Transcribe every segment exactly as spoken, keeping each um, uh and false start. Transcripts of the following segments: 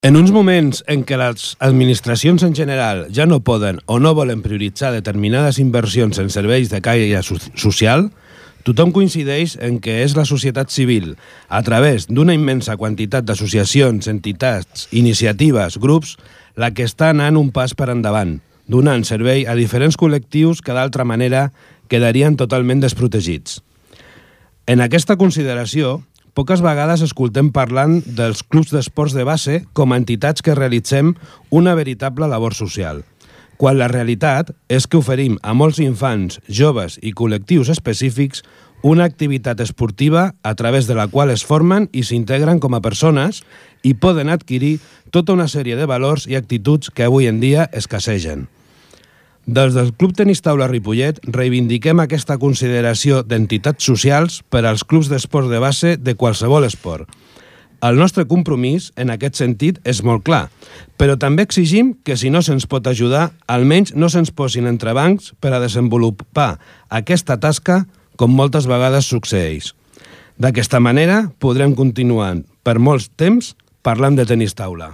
En uns moments en què les administracions en general ja no poden o no volen prioritzar determinades inversions en serveis de caire social, tothom coincideix en que és la societat civil, a través d'una immensa quantitat d'associacions, entitats, iniciatives, grups, la que està anant un pas per endavant, donant servei a diferents col·lectius que d'altra manera quedarien totalment desprotegits. En aquesta consideració, poques vegades escoltem parlant dels clubs d'esports de base com a entitats que realitzem una veritable labor social, quan la realitat és que oferim a molts infants, joves i col·lectius específics una activitat esportiva a través de la qual es formen i s'integren com a persones i poden adquirir tota una sèrie de valors i actituds que avui en dia escassegen. Des del Club Tenis Taula Ripollet reivindiquem aquesta consideració d'entitats socials per als clubs d'esports de base de qualsevol esport. El nostre compromís, en aquest sentit, és molt clar, però també exigim que si no se'ns pot ajudar, almenys no se'ns posin entrebancs per a desenvolupar aquesta tasca com moltes vegades succeeix. D'aquesta manera podrem continuar per molts temps parlant de tenis taula.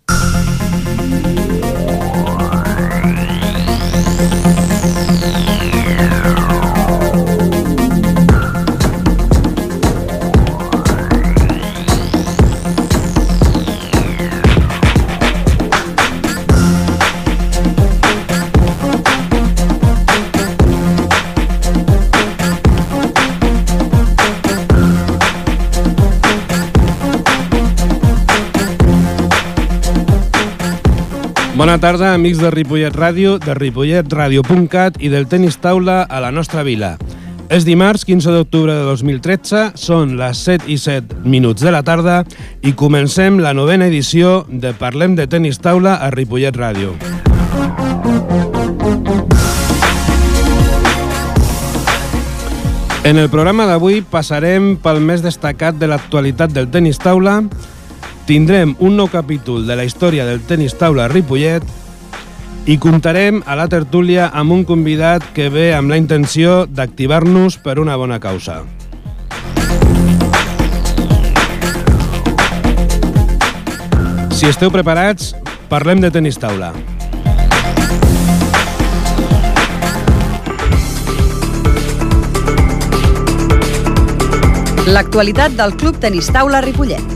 Bona tarda, amics de Ripollet Ràdio, de ripollet ràdio punt cat i del tenis taula a la nostra vila. És dimarts, quinze d'octubre de dos mil tretze, són les set i set minuts de la tarda i comencem la novena edició de Parlem de Tenis Taula a Ripollet Ràdio. En el programa d'avui passarem pel més destacat de l'actualitat del tenis taula, tindrem un nou capítol de la història del tenis taula a Ripollet i comptarem a la tertúlia amb un convidat que ve amb la intenció d'activar-nos per una bona causa. Si esteu preparats, parlem de tenis taula. L'actualitat del Club Tenis Taula Ripollet.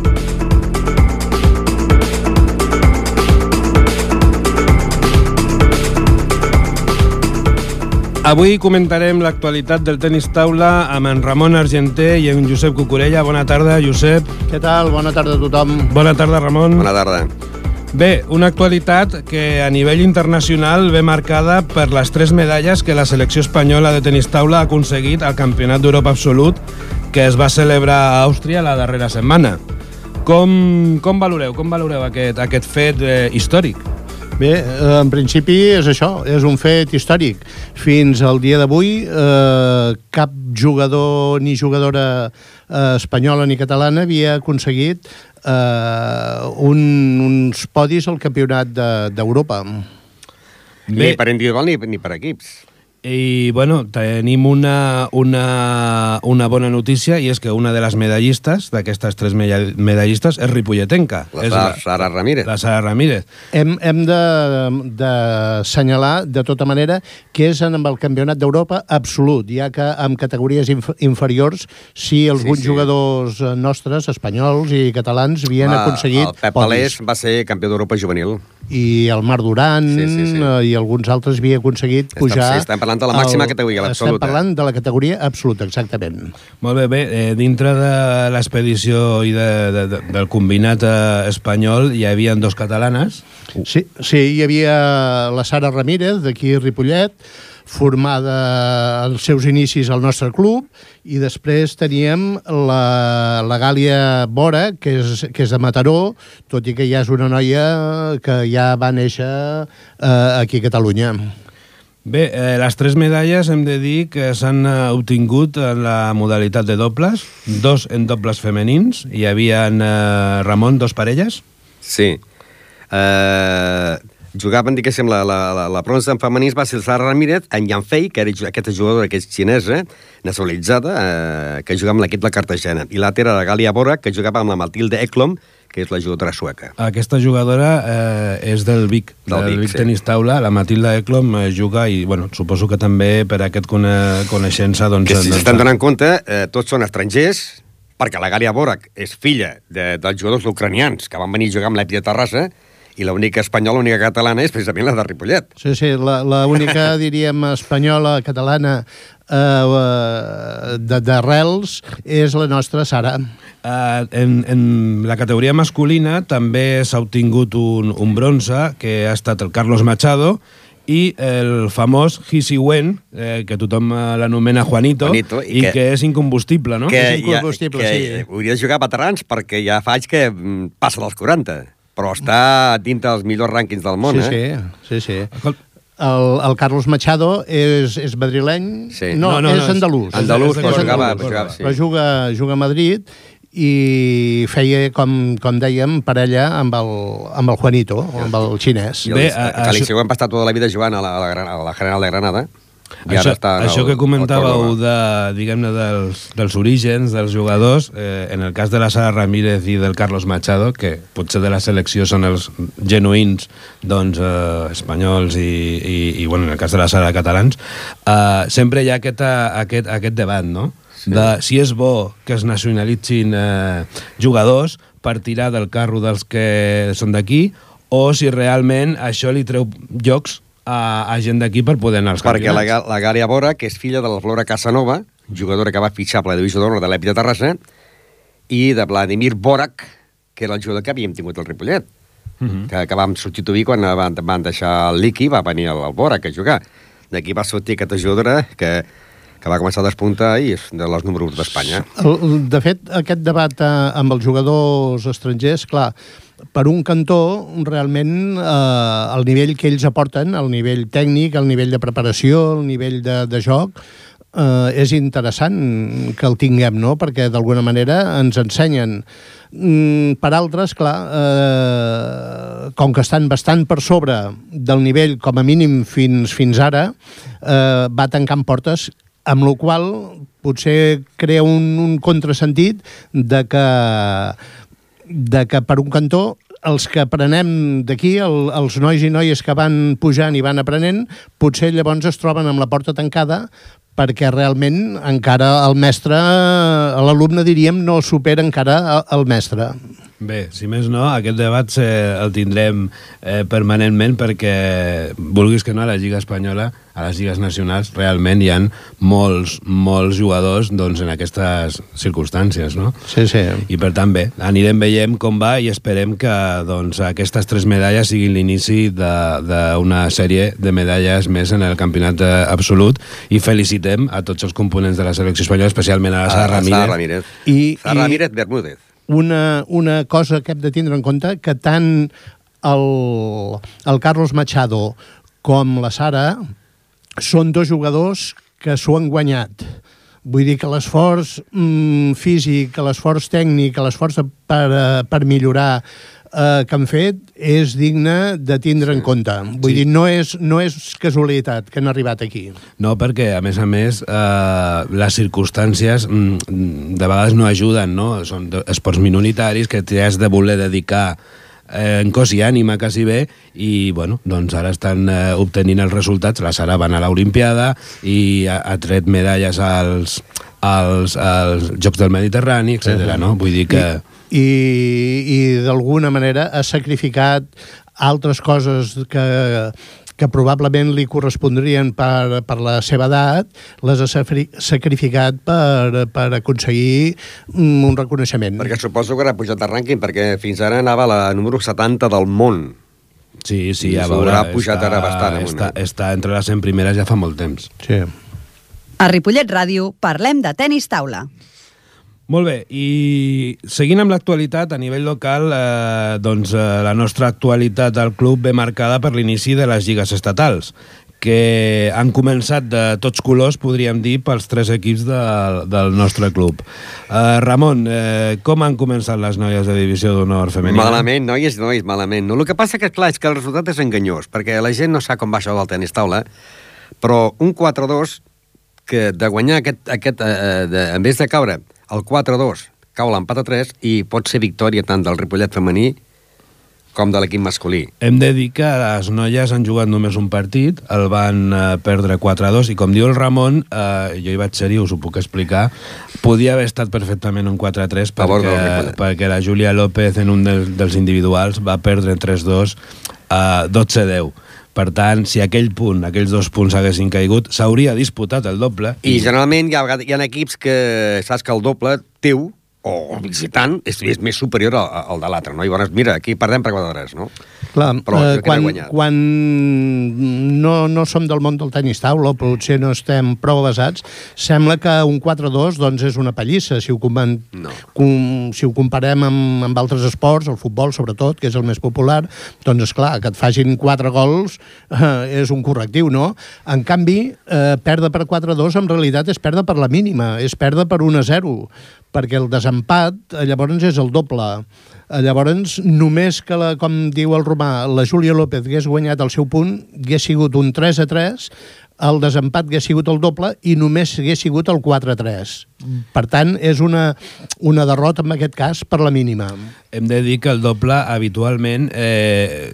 Avui comentarem l'actualitat del tenis taula amb en Ramon Argenter i en Josep Cucurella. Bona tarda, Josep. Què tal? Bona tarda a tothom. Bona tarda, Ramon. Bona tarda. Bé, una actualitat que a nivell internacional ve marcada per les tres medalles que la selecció espanyola de tenis taula ha aconseguit al Campionat d'Europa Absolut que es va celebrar a Àustria la darrera setmana. Com, com valoreu, com valoreu aquest, aquest fet eh, històric? Bé, en principi és això, és un fet històric. Fins al dia d'avui, eh, cap jugador ni jugadora eh, espanyola ni catalana havia aconseguit eh, un, uns podis al Campionat d'Europa. De, ni per individual ni, ni per equips. I, bueno, tenim una, una, una bona notícia i és que una de les medallistes, d'aquestes tres medallistes, és ripolletenca. La és Sara, Sara Ramírez. La Sara Ramírez. Hem, hem d'assenyalar, de, de tota manera, que és en el Campionat d'Europa absolut, ja que en categories inf inferiors, sí, alguns sí, sí. jugadors nostres, espanyols i catalans, havien va, aconseguit el Pep Palés va ser campió d'Europa juvenil. I el Marc Duran sí, sí, sí. i alguns altres havia aconseguit pujar... Sí, estem parlant de la màxima el, categoria, l'absoluta. Estem parlant de la categoria absoluta, exactament. Molt bé, bé. Eh, dintre de l'expedició i de, de, de, del combinat eh, espanyol hi havia dos catalanes. Sí, sí, hi havia la Sara Ramírez, d'aquí a Ripollet, formada als seus inicis al nostre club, i després teníem la, la Gàlia Bora, que és, que és de Mataró, tot i que ja és una noia que ja va néixer eh, aquí a Catalunya. Bé, eh, les tres medalles hem de dir que s'han eh, obtingut en la modalitat de dobles, dos en dobles femenins. Hi havia, eh, Ramon, dos parelles? Sí. Eh... jugaven, diguéssim, la, la, la, la bronze en femenins va ser el Sara Ramírez, en Yan Fei, que era aquesta jugadora que és xinesa, nacionalitzada, eh, que jugava amb l'equip de Cartagena. I l'altra era la Gàlia Bora, que jugava amb la Matilde Eklom, que és la jugadora sueca. Aquesta jugadora eh, és del Vic, del, del Vic, Vic sí. Tenis Taula. La Matilda Eklom eh, juga i, bueno, suposo que també per aquest cone coneixença... Doncs, que si s'estan donant compte, eh, tots són estrangers, perquè la Gàlia Bora és filla de, dels jugadors ucranians que van venir a jugar amb l'Epi de Terrassa, i l'única espanyola, l'única catalana és precisament la de Ripollet. Sí, sí, l'única, diríem, espanyola, catalana, eh, d'arrels és la nostra Sara. Uh, en, en la categoria masculina també s'ha obtingut un, un bronze, que ha estat el Carlos Machado, i el famós Hisi Wen, eh, que tothom l'anomena Juanito, Juanito i, i que, que és incombustible, no? Que, és incombustible, ja, que sí. Hauria de jugar veterans perquè ja fa anys que passa dels quaranta, però està dins dels millors rànquings del món, sí, eh? Sí, sí, sí. El, el Carlos Machado és, és madrileny? Sí. No, no, no, és andalús. Andalús, és, però, és jugava, andalús, jugava, sí. però juga, juga a Madrid i feia, com, com dèiem, parella amb el, amb el Juanito, amb el xinès. I el, Bé, a, a, que això... han passat tota la vida jugant a la, a la, a la General de Granada. I això, està això el, que comentàveu de, diguem-ne, dels, dels orígens dels jugadors, eh, en el cas de la Sara Ramírez i del Carlos Machado, que potser de la selecció són els genuïns, doncs, eh, espanyols i, i, i, bueno, en el cas de la Sara, catalans, eh, sempre hi ha aquest, aquest, aquest debat, no? Sí. De si és bo que es nacionalitzin eh, jugadors per tirar del carro dels que són d'aquí, o si realment això li treu llocs a, a gent d'aquí per poder anar als Perquè campionats. Perquè la, la Gàlia Bora, que és filla de la Flora Casanova, jugadora que va fitxar per la divisió d'honor de l'Epi de Terrassa, i de Vladimir Borac, que era el jugador que havíem tingut al Ripollet, uh -huh. que, que vam substituir quan van, van deixar el Liqui, va venir el, el Borac a jugar. D'aquí va sortir aquesta jugadora que, que va començar a despuntar i és de les números d'Espanya. De fet, aquest debat eh, amb els jugadors estrangers, clar, per un cantó, realment, eh, el nivell que ells aporten, el nivell tècnic, el nivell de preparació, el nivell de, de joc, eh, és interessant que el tinguem, no?, perquè d'alguna manera ens ensenyen. Mm, per altres, clar, eh, com que estan bastant per sobre del nivell, com a mínim fins, fins ara, eh, va tancant portes, amb la qual potser crea un, un contrasentit de que de que per un cantó els que aprenem d'aquí, el, els nois i noies que van pujant i van aprenent, potser llavors es troben amb la porta tancada perquè realment encara el mestre, l'alumne, diríem, no supera encara el mestre. Bé, si més no, aquest debat eh, el tindrem eh, permanentment perquè, vulguis que no, a la Lliga Espanyola, a les lligues nacionals, realment hi ha molts, molts jugadors doncs, en aquestes circumstàncies, no? Sí, sí. I per tant, bé, anirem veient com va i esperem que doncs, aquestes tres medalles siguin l'inici d'una sèrie de medalles més en el campionat absolut i felicitem a tots els components de la selecció espanyola, especialment a la Sara Ramírez. Sara Ramírez. I, Sara Ramírez Bermúdez. Una, una cosa que hem de tindre en compte, que tant el, el Carlos Machado com la Sara són dos jugadors que s'ho han guanyat. Vull dir que l'esforç mm, físic, l'esforç tècnic, l'esforç per, per millorar eh, que han fet és digne de tindre sí. en compte. Vull sí. dir, no és, no és casualitat que han arribat aquí. No, perquè, a més a més, eh, les circumstàncies mm, de vegades no ajuden, no? Són esports minoritaris que t'has de voler dedicar eh, en cos i ànima, quasi bé, i, bueno, doncs ara estan eh, obtenint els resultats. La Sara va anar a l'Olimpiada i ha, ha tret medalles als, als, als Jocs del Mediterrani, etcètera, no? Vull dir que... I, i d'alguna manera ha sacrificat altres coses que, que probablement li correspondrien per, per la seva edat, les ha sacrificat per, per aconseguir un reconeixement. Perquè suposo que ara ha pujat de rànquing, perquè fins ara anava a la número setanta del món. Sí, sí, a veure, ha pujat està, ara bastant. Està, està entre les cent primeres ja fa molt temps. Sí. A Ripollet Ràdio parlem de tenis taula. Molt bé, i seguint amb l'actualitat, a nivell local, eh, doncs eh, la nostra actualitat al club ve marcada per l'inici de les lligues estatals, que han començat de tots colors, podríem dir, pels tres equips de, del nostre club. Uh, Ramon, uh, com han començat les noies de divisió d'honor femenina? Malament, noies, nois, malament. No, el que passa que, clar, és que el resultat és enganyós, perquè la gent no sap com va això del tenis taula, però un quatre dos, que de guanyar aquest, aquest uh, de, en vez de caure el quatre dos, cau l'empat a tres, i pot ser victòria tant del Ripollet femení com de l'equip masculí. Hem de dir que les noies han jugat només un partit, el van eh, perdre quatre a dos, i com diu el Ramon, eh, jo hi vaig ser-hi, us ho puc explicar, podia haver estat perfectament un quatre a tres, perquè, perquè la Júlia López en un del, dels individuals va perdre tres dos a dotze a deu. Per tant, si aquell punt, aquells dos punts haguessin caigut, s'hauria disputat el doble. I, i generalment hi ha, hi ha equips que saps que el doble teu o visitant, és, és més superior al, al de l'altre, no? I llavors, mira, aquí perdem per quatre hores, no? Clar, Però eh, quan, quan no, no som del món del tenis taula, potser no estem prou avasats, sembla que un quatre dos doncs, és una pallissa, si ho, com, no. com, si ho comparem amb, amb altres esports, el futbol sobretot, que és el més popular, doncs esclar, que et facin quatre gols eh, és un correctiu, no? En canvi, eh, perdre per quatre dos en realitat és perdre per la mínima, és perdre per un a zero, perquè el desempat llavors és el doble. Llavors, només que, la, com diu el Romà, la Júlia López hagués guanyat el seu punt, hagués sigut un tres a tres, el desempat hagués sigut el doble i només hagués sigut el quatre a tres. Per tant, és una, una derrota, en aquest cas, per la mínima. Hem de dir que el doble, habitualment, eh,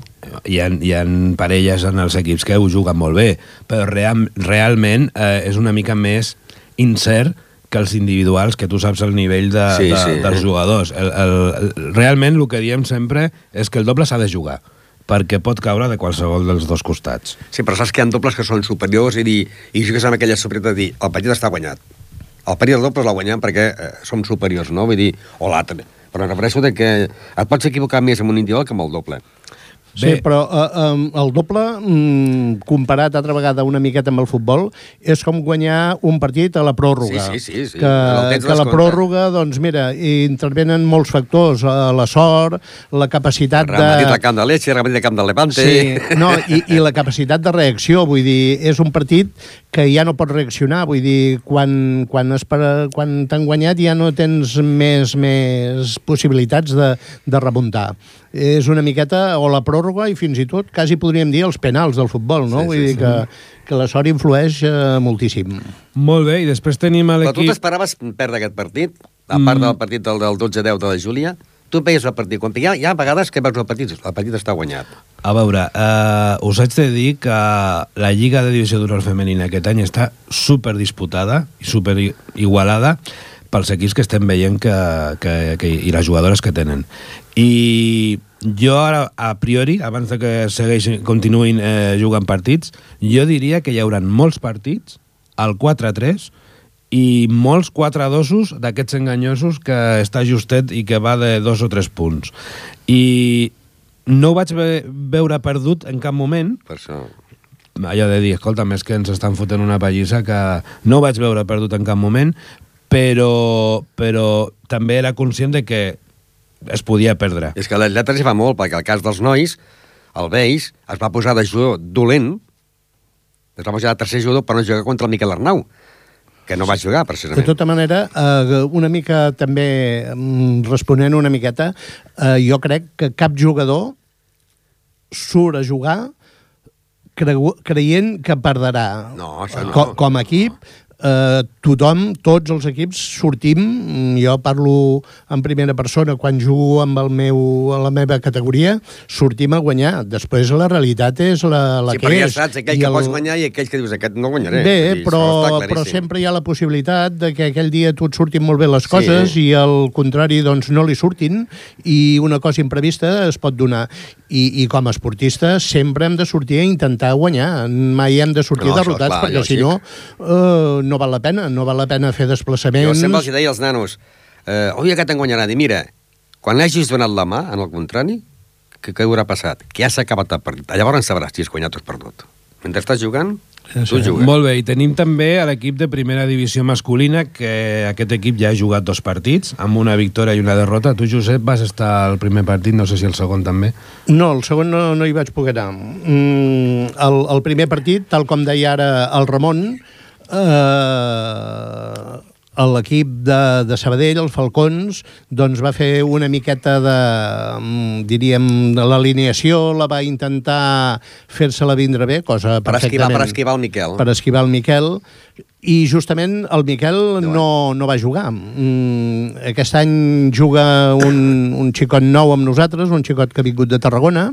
hi ha, hi ha parelles en els equips que ho juguen molt bé, però real, realment eh, és una mica més incert que els individuals, que tu saps el nivell de, sí, de, sí. dels jugadors. El, el, el, realment el que diem sempre és que el doble s'ha de jugar, perquè pot caure de qualsevol dels dos costats. Sí, però saps que hi ha dobles que són superiors i, dir, i jugues amb aquella superioritat de dir el partit està guanyat. El partit del doble l'ha guanyat perquè eh, som superiors, no? Vull dir, o l'altre. Però em refereixo de que et pots equivocar més amb un individual que amb el doble. Sí, Bé. però uh, um, el doble, um, comparat altra vegada una miqueta amb el futbol, és com guanyar un partit a la pròrroga. Sí, sí, sí. sí. Que, que la pròrroga, doncs mira, intervenen molts factors, uh, la sort, la capacitat de... Repartit de camp de Leche, repartit de camp de Levante... Sí, no, i, i la capacitat de reacció, vull dir, és un partit que ja no pots reaccionar, vull dir, quan, quan, quan t'han guanyat ja no tens més, més possibilitats de, de remuntar. És una miqueta, o la pròrroga, i fins i tot, quasi podríem dir, els penals del futbol, no? Sí, Vull sí, dir sí. que, que la sort influeix eh, moltíssim. Molt bé, i després tenim a l'equip... Però tu t'esperaves perdre aquest partit? A part del partit del, del dotze a deu de la Júlia, tu veies el partit. Quan hi ha, hi ha vegades que veus el partit, el partit està guanyat. A veure, eh, us haig de dir que la Lliga de Divisió d'Honor Femenina aquest any està superdisputada i superigualada pels equips que estem veient que, que, que, i les jugadores que tenen. I jo ara, a priori, abans de que segueixin, continuïn eh, jugant partits, jo diria que hi haurà molts partits al quatre a tres i molts quatre a dosos d'aquests enganyosos que està justet i que va de dos o tres punts. I no ho vaig ve veure perdut en cap moment. Per això... Allò de dir, escolta, més que ens estan fotent una pallissa, que no ho vaig veure perdut en cap moment, però, però també era conscient de que es podia perdre. És que l'atleta s'hi fa molt, perquè el cas dels nois, el Beix, es va posar de jugador dolent, es va posar de tercer jugador per no jugar contra el Miquel Arnau, que no va jugar, precisament. De tota manera, eh, una mica també, responent una miqueta, eh, jo crec que cap jugador surt a jugar creient que perdrà. No, això no. Com, com a equip, eh, tothom, tots els equips sortim, jo parlo en primera persona quan jugo amb el meu, a la meva categoria, sortim a guanyar. Després la realitat és la, la sí, que és. Sí, perquè ja saps, aquell que el... pots guanyar i aquells que dius, aquest no guanyaré. Bé, dir, però, però sempre hi ha la possibilitat de que aquell dia tu et surtin molt bé les coses sí. i al contrari, doncs, no li surtin, i una cosa imprevista es pot donar. I, i com a esportistes sempre hem de sortir a intentar guanyar. Mai hem de sortir no, derrotats, clar, perquè si no, eh, no val la pena. No val la pena fer desplaçaments. Jo sempre els deia als nanos, eh, oi, aquest en guanyarà. I mira, quan hagis donat la mà, en el contrari, què, què haurà passat? Que ja s'ha acabat el partit. Llavors sabràs si has guanyat o has perdut. Mentre estàs jugant, Sí. tu jugues. Molt bé, i tenim també a l'equip de primera divisió masculina, que aquest equip ja ha jugat dos partits, amb una victòria i una derrota. Tu, Josep, vas estar al primer partit, no sé si el segon també. No, el segon no, no hi vaig poder anar. Mm, el, el primer partit, tal com deia ara el Ramon, eh, l'equip de, de Sabadell, els Falcons, doncs va fer una miqueta de, diríem, de l'alineació, la va intentar fer-se-la vindre bé, cosa Per esquivar, perfectament... per esquivar el Miquel. Per esquivar el Miquel, i justament el Miquel no, no va jugar. Mm, aquest any juga un, un xicot nou amb nosaltres, un xicot que ha vingut de Tarragona,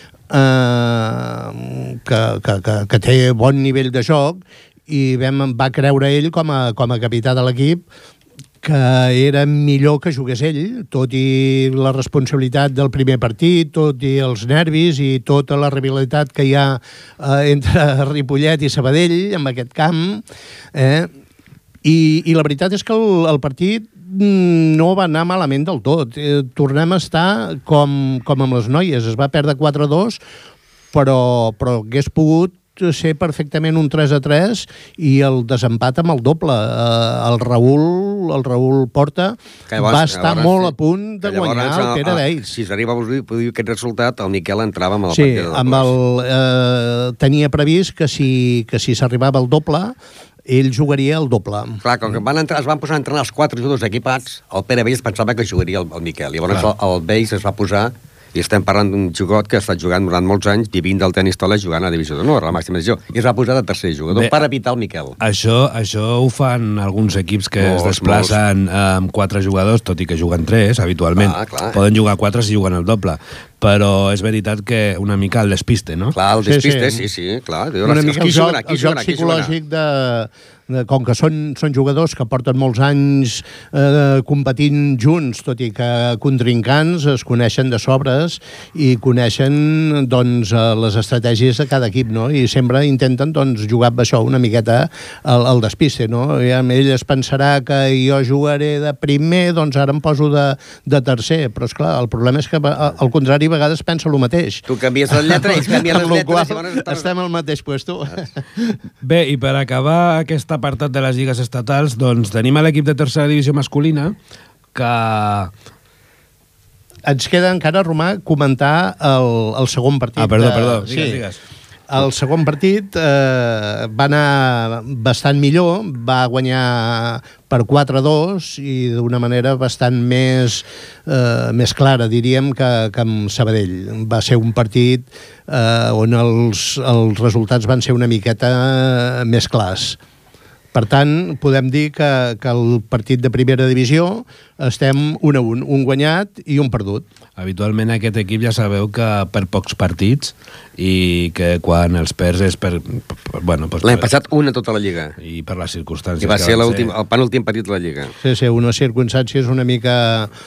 eh, que, que, que, que té bon nivell de joc, i vam, va creure ell com a, com a capità de l'equip que era millor que jugués ell, tot i la responsabilitat del primer partit, tot i els nervis i tota la rivalitat que hi ha eh, entre Ripollet i Sabadell en aquest camp. Eh? I, I la veritat és que el, el partit no va anar malament del tot. Eh, tornem a estar com, com amb les noies. Es va perdre quatre a dos, però, però hagués pogut ser perfectament un tres a tres i el desempat amb el doble. Eh, el Raül, el Raül Porta llavors, va estar llavors, molt sí, a punt de guanyar el Pere Deis. Si s'arriba a produir aquest resultat, el Miquel entrava amb el sí, partit de dobles. amb el, eh, tenia previst que si, que si s'arribava al doble, ell jugaria el doble. Clar, com que van entrar, es van posar a entrenar els quatre jugadors equipats, el Pere Vells pensava que jugaria el, el Miquel. Llavors el, el Vells es va posar. I estem parlant d'un jugador que ha estat jugant durant molts anys, vivint del tenis taula, jugant a Divisió d'Honor, a la màxima divisió. I es va posar de tercer jugador Bé, per evitar el Miquel. Això, això ho fan alguns equips que molts, es desplacen molts. amb quatre jugadors, tot i que juguen tres, habitualment. Ah, clar. Poden jugar quatre si juguen el doble. Però és veritat que una mica el despiste, no? Clar, el despiste, sí, sí, sí, sí clar. Una mica el joc, el joc psicològic de, de... Com que són, són jugadors que porten molts anys eh, competint junts, tot i que contrincants es coneixen de sobres i coneixen doncs, les estratègies de cada equip, no? I sempre intenten doncs, jugar amb això una miqueta al, al despiste, no? I amb ell es pensarà que jo jugaré de primer, doncs ara em poso de, de tercer, però és clar, el problema és que al contrari a vegades pensa el mateix. Tu canvies la lletra, ells canvien les lletres. Qual, i estem al mateix puesto. Bé, i per acabar aquest apartat de les lligues estatals, doncs tenim a l'equip de tercera divisió masculina que... Ens queda encara, Romà, comentar el, el segon partit. Ah, perdó, perdó, de... digues, sí. digues. El segon partit eh, va anar bastant millor, va guanyar per quatre a dos i d'una manera bastant més, eh, més clara, diríem, que, que amb Sabadell. Va ser un partit eh, on els, els resultats van ser una miqueta més clars. Per tant, podem dir que, que el partit de primera divisió estem un a un, un guanyat i un perdut. Habitualment aquest equip ja sabeu que per pocs partits i que quan els perds és per... per bueno, pues L'any per, passat una tota la Lliga. I per les circumstàncies. I va que ser van ser el penúltim partit de la Lliga. Sí, sí, unes circumstàncies una mica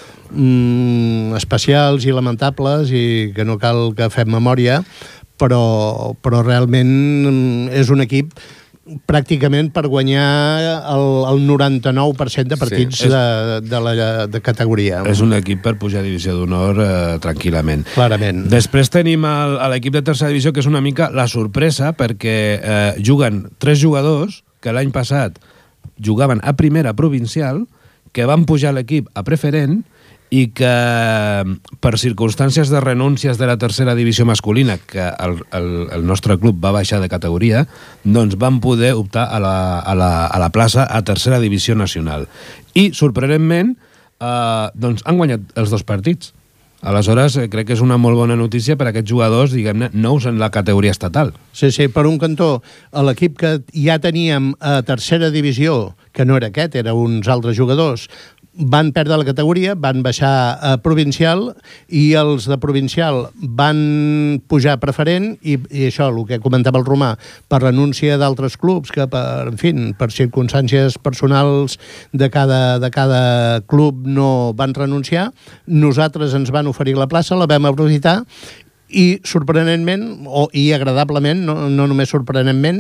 mm, especials i lamentables i que no cal que fem memòria, però, però realment és un equip pràcticament per guanyar el, el noranta-nou per cent de partits sí, és, de, de la de categoria. És un equip per pujar a divisió d'honor eh, tranquil·lament. Clarament. Després tenim el, l'equip de tercera divisió, que és una mica la sorpresa, perquè eh, juguen tres jugadors que l'any passat jugaven a primera provincial, que van pujar l'equip a preferent i que per circumstàncies de renúncies de la tercera divisió masculina, que el, el, el nostre club va baixar de categoria, doncs van poder optar a la, a la, a la plaça a tercera divisió nacional. I, sorprenentment, eh, doncs han guanyat els dos partits. Aleshores, eh, crec que és una molt bona notícia per a aquests jugadors, diguem-ne, nous en la categoria estatal. Sí, sí, per un cantó, l'equip que ja teníem a tercera divisió, que no era aquest, eren uns altres jugadors, van perdre la categoria, van baixar a provincial i els de provincial van pujar a preferent i, i això, el que comentava el Romà, per renúncia d'altres clubs que, per, en fi, per circumstàncies personals de cada, de cada club no van renunciar. Nosaltres ens van oferir la plaça, la vam aprofitar i sorprenentment, o, i agradablement, no, no només sorprenentment,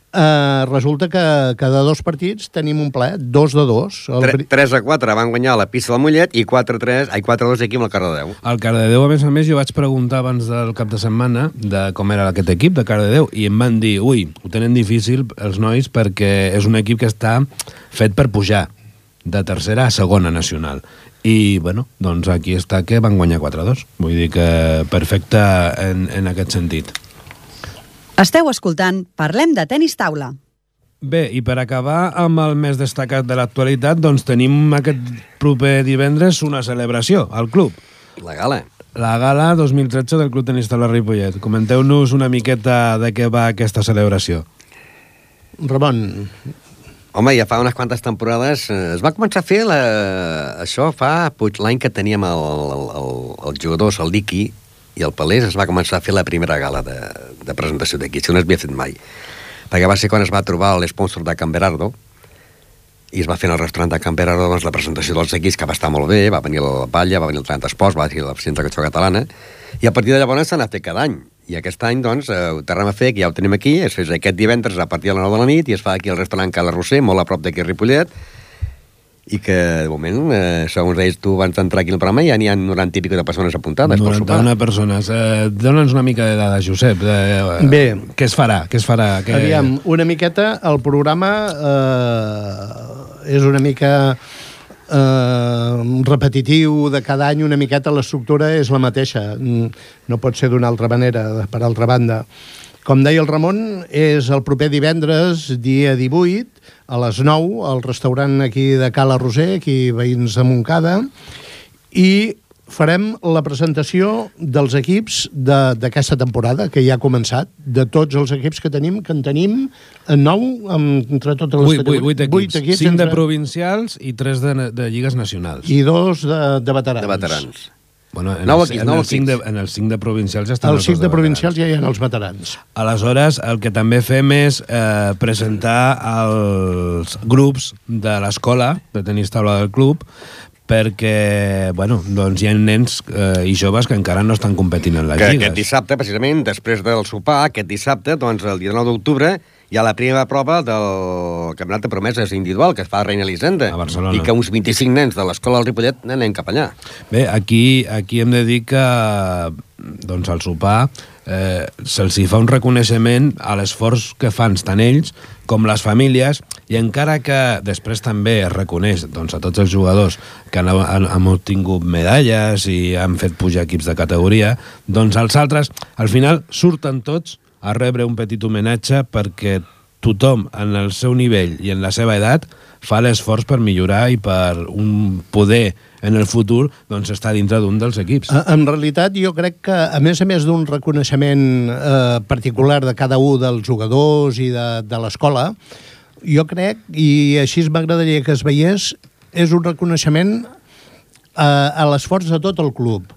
Uh, resulta que cada dos partits tenim un ple, dos de dos. El... tres a quatre van guanyar la pista del Mollet i quatre a tres, ai, quatre a dos aquí amb el Cardedeu. El Cardedeu, a més a més, jo vaig preguntar abans del cap de setmana de com era aquest equip de Cardedeu i em van dir, ui, ho tenen difícil els nois perquè és un equip que està fet per pujar de tercera a segona nacional. I, bueno, doncs aquí està que van guanyar quatre a dos. Vull dir que perfecte en, en aquest sentit. Esteu escoltant Parlem de Tenis Taula. Bé, i per acabar amb el més destacat de l'actualitat, doncs tenim aquest proper divendres una celebració al club. La gala. La gala dos mil tretze del Club Tenis Taula Ripollet. Comenteu-nos una miqueta de què va aquesta celebració. Ramon. Home, ja fa unes quantes temporades eh, es va començar a fer la... això fa l'any que teníem el, el, el, els jugadors, el Diqui i el Palés, es va començar a fer la primera gala de, de presentació d'aquí, que no es havia fet mai. Perquè va ser quan es va trobar l'esponsor de Can Berardo i es va fer en el restaurant de Can Berardo doncs, la presentació dels equips, que va estar molt bé, va venir la Batlle, va venir el trenta Esports, va venir la presidenta de la Catxó Catalana, i a partir de llavors s'ha anat a fer cada any. I aquest any, doncs, eh, ho tornem a fer, que ja ho tenim aquí, es fes aquest divendres a partir de les nou de la nit i es fa aquí al restaurant Cala Roser, molt a prop d'aquí a Ripollet, i que, de moment, eh, segons ells, tu abans d'entrar aquí al programa, ja n'hi ha noranta i pico de persones apuntades per sopar. noranta persones. Eh, Dóna'ns una mica de dades, Josep. Eh, Bé. Què es farà? Què es farà? Què... Aviam, una miqueta, el programa eh, és una mica eh, repetitiu de cada any, una miqueta l'estructura és la mateixa. No pot ser d'una altra manera, per altra banda. Com deia el Ramon, és el proper divendres, dia divuit, a les nou, al restaurant aquí de Cala Roser, aquí veïns de Montcada, i farem la presentació dels equips d'aquesta temporada, que ja ha començat, de tots els equips que tenim, que en tenim nou, entre totes les categories. Vuit equips, vuit equips cinc entre... de provincials i tres de, de lligues nacionals. I dos de, de veterans. De veterans. Bueno, en, nou el, equips, en, nou el cinc de, equips. en el cinc de provincials ja estan Els els cinc dos de provincials veterans. ja hi ha els veterans. Aleshores, el que també fem és eh, presentar els grups de l'escola de tenis taula del club, perquè, bueno, doncs hi ha nens eh, i joves que encara no estan competint en les que lligues. Aquest dissabte, precisament, després del sopar, aquest dissabte, doncs el dia nou d'octubre, hi ha la primera prova del Campionat de Promeses individual, que es fa a Reina Elisenda. A Barcelona. I que uns vint-i-cinc nens de l'escola del Ripollet anem cap allà. Bé, aquí, aquí hem de dir que doncs, al sopar eh, se'ls hi fa un reconeixement a l'esforç que fan tant ells com les famílies, i encara que després també es reconeix doncs, a tots els jugadors que han, han, han obtingut medalles i han fet pujar equips de categoria, doncs els altres, al final, surten tots a rebre un petit homenatge perquè tothom en el seu nivell i en la seva edat fa l'esforç per millorar i per un poder en el futur doncs, estar dintre d'un dels equips. En realitat, jo crec que, a més a més d'un reconeixement eh, particular de cada un dels jugadors i de, de l'escola, jo crec, i així m'agradaria que es veiés, és un reconeixement eh, a l'esforç de tot el club.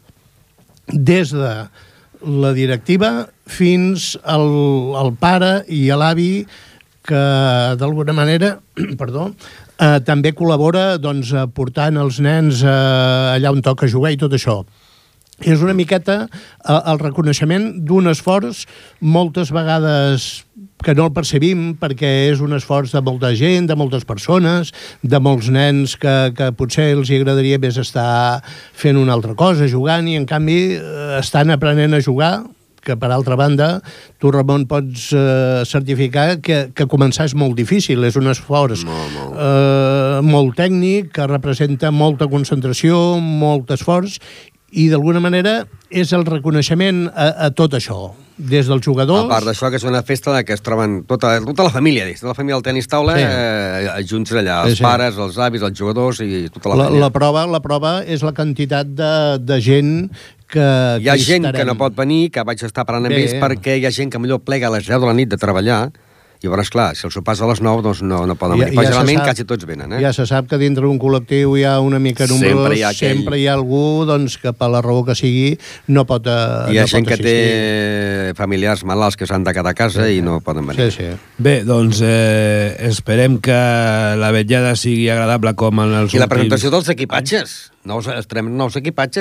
Des de la directiva fins al, al pare i a l'avi que d'alguna manera perdó, eh, també col·labora doncs, portant els nens eh, allà on toca jugar i tot això. És una miqueta eh, el reconeixement d'un esforç moltes vegades que no el percebim perquè és un esforç de molta gent, de moltes persones, de molts nens que, que potser els agradaria més estar fent una altra cosa, jugant, i en canvi eh, estan aprenent a jugar, que per altra banda tu, Ramon, pots eh, certificar que, que començar és molt difícil, és un esforç Molt, molt. Eh, molt tècnic, que representa molta concentració, molt esforç, i d'alguna manera és el reconeixement a, a tot això, des dels jugadors... A part d'això, que és una festa que es troben tota, tota la família, tota la família del tenis taula, Sí. eh, junts allà, els Sí, sí. pares, els avis, els jugadors i tota la La, família. la, prova, la prova és la quantitat de, de gent que... Hi ha que gent estarem. que no pot venir, que vaig estar parlant amb Bé. ells, perquè hi ha gent que millor plega a les deu de la nit de treballar, i llavors, clar, si el sopar és a les nou, doncs no, no poden venir. Però se generalment sap- quasi tots venen, eh? Ja se sap que dintre d'un col·lectiu hi ha una mica Sempre nombrós, hi ha aquell- sempre hi ha algú doncs, que per la raó que sigui no pot, eh, Hi ha no gent pot que té assistir. familiars malalts que s'han de quedar a casa i no poden venir. Sí, sí. Bé, doncs eh, esperem que la vetllada sigui agradable com en els I la últims... presentació dels equipatges. Nous, estarem nous equipatges.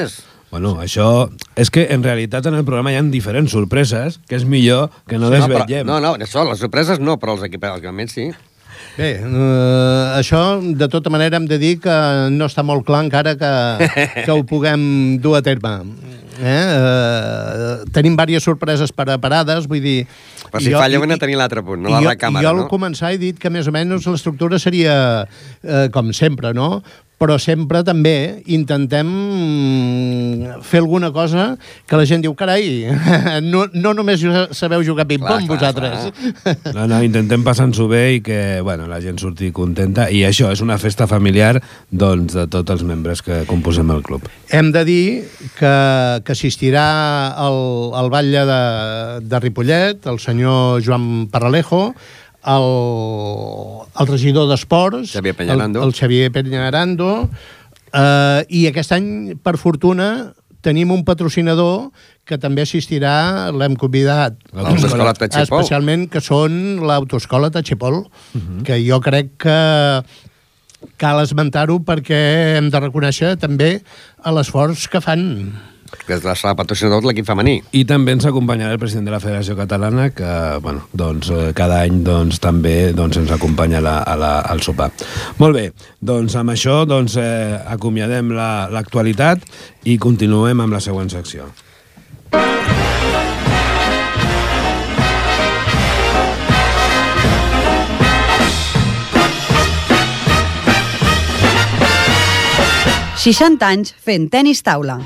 Bueno, això... És que, en realitat, en el programa hi ha diferents sorpreses, que és millor que no desvetllem. No, no, això, les sorpreses no, però els equipaments sí. Bé, eh, això, de tota manera, hem de dir que no està molt clar encara que, que ho puguem dur a terme. Eh? Eh, tenim diverses sorpreses preparades, vull dir... Però si jo, falla una, tenir l'altre punt, no la recàmera, no? Jo al no? començar he dit que més o menys l'estructura seria eh, com sempre, no? Però sempre també intentem fer alguna cosa que la gent diu, carai, no, no només sabeu jugar ping-pong vosaltres. Clar. No, no, intentem passar-nos-ho bé i que bueno, la gent surti contenta. I això és una festa familiar doncs, de tots els membres que composem el club. Hem de dir que, que assistirà al, al batlle de, de Ripollet, el senyor Joan Parralejo, el, el regidor d'Esports, Xavier el, el Xavier Peñarando, eh, i aquest any, per fortuna, tenim un patrocinador que també assistirà, l'hem convidat, l'Autoescola Tachepol, especialment, que són l'Autoescola Tachepol, uh-huh. que jo crec que cal esmentar-ho perquè hem de reconèixer també l'esforç que fan. Que és la sala patrocinador de l'equip femení. I també ens acompanyarà el president de la Federació Catalana, que bueno, doncs, cada any doncs, també doncs, ens acompanya la, a la, al sopar. Molt bé, doncs amb això doncs, eh, acomiadem l'actualitat la, i continuem amb la següent secció. seixanta anys fent tenis taula.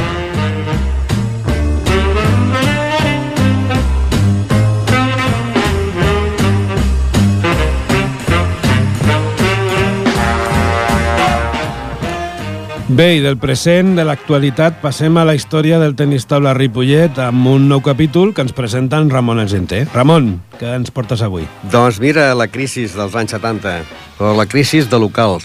Bé, i del present, de l'actualitat, passem a la història del tenis taula Ripollet amb un nou capítol que ens presenta en Ramon Argenter. Ramon, què ens portes avui? Doncs mira, la crisi dels anys setanta, però la crisi de locals,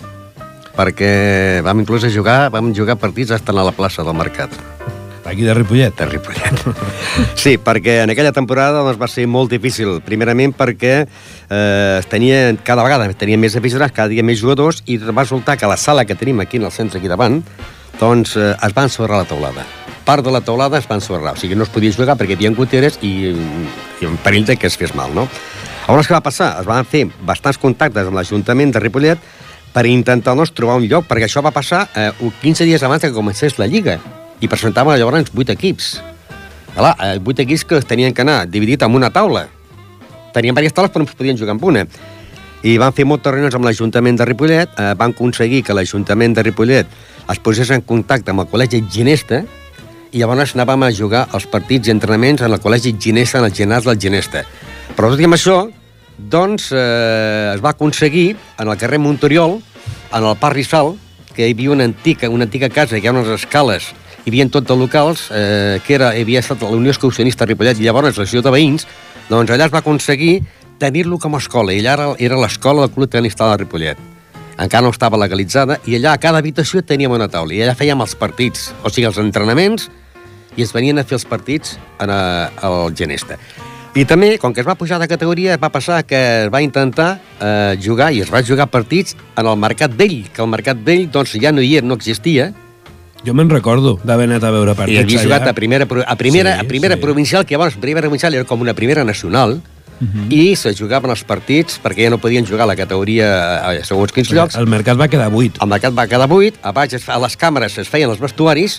perquè vam inclús jugar, vam jugar partits estant a la plaça del Mercat. Aquí de Ripollet? De Ripollet. Sí, perquè en aquella temporada doncs, va ser molt difícil. Primerament perquè eh, tenia, cada vegada tenia més aficionats, cada dia més jugadors, i va resultar que la sala que tenim aquí en el centre, aquí davant, doncs eh, es va ensorrar la teulada. Part de la teulada es va ensorrar, o sigui, no es podia jugar perquè hi havia goteres i, i un perill de que es fes mal, no? Llavors, què va passar? Es van fer bastants contactes amb l'Ajuntament de Ripollet per intentar doncs, trobar un lloc, perquè això va passar eh, quinze dies abans que comencés la Lliga, i presentàvem llavors vuit equips. Clar, vuit equips que tenien que anar dividit en una taula. Tenien diverses taules però no es podien jugar en una. I van fer moltes reunions amb l'Ajuntament de Ripollet, eh, van aconseguir que l'Ajuntament de Ripollet es posés en contacte amb el Col·legi Ginesta, i llavors anàvem a jugar els partits i entrenaments en el Col·legi Ginesta, en el gimnàs del Ginesta. Però tot i amb això, doncs, eh, es va aconseguir, en el carrer Montoriol, en el Parc Rissal, que hi havia una antiga, una antiga casa, que hi ha unes escales, hi havia tot de locals, eh, que era, havia estat la Unió Excursionista Ripollet, i llavors la Ciutat de Veïns, doncs allà es va aconseguir tenir-lo com a escola, i allà era, era l'escola del Club Tenis Taula de Ripollet. Encara no estava legalitzada, i allà a cada habitació teníem una taula, i allà fèiem els partits, o sigui, els entrenaments, i es venien a fer els partits en, a, al Genesta. I també, com que es va pujar de categoria, va passar que es va intentar eh, jugar, i es va jugar partits en el Mercat Vell, que el Mercat Vell doncs, ja no hi era, no existia. Jo me'n recordo d'haver anat a veure partits allà. I havia jugat a primera, a primera, sí, a primera sí. provincial, que llavors primera provincial era com una primera nacional, uh-huh. i se jugaven els partits perquè ja no podien jugar a la categoria a segons quins llocs. El mercat va quedar buit. El mercat va quedar buit, a baix a les càmeres es feien els vestuaris,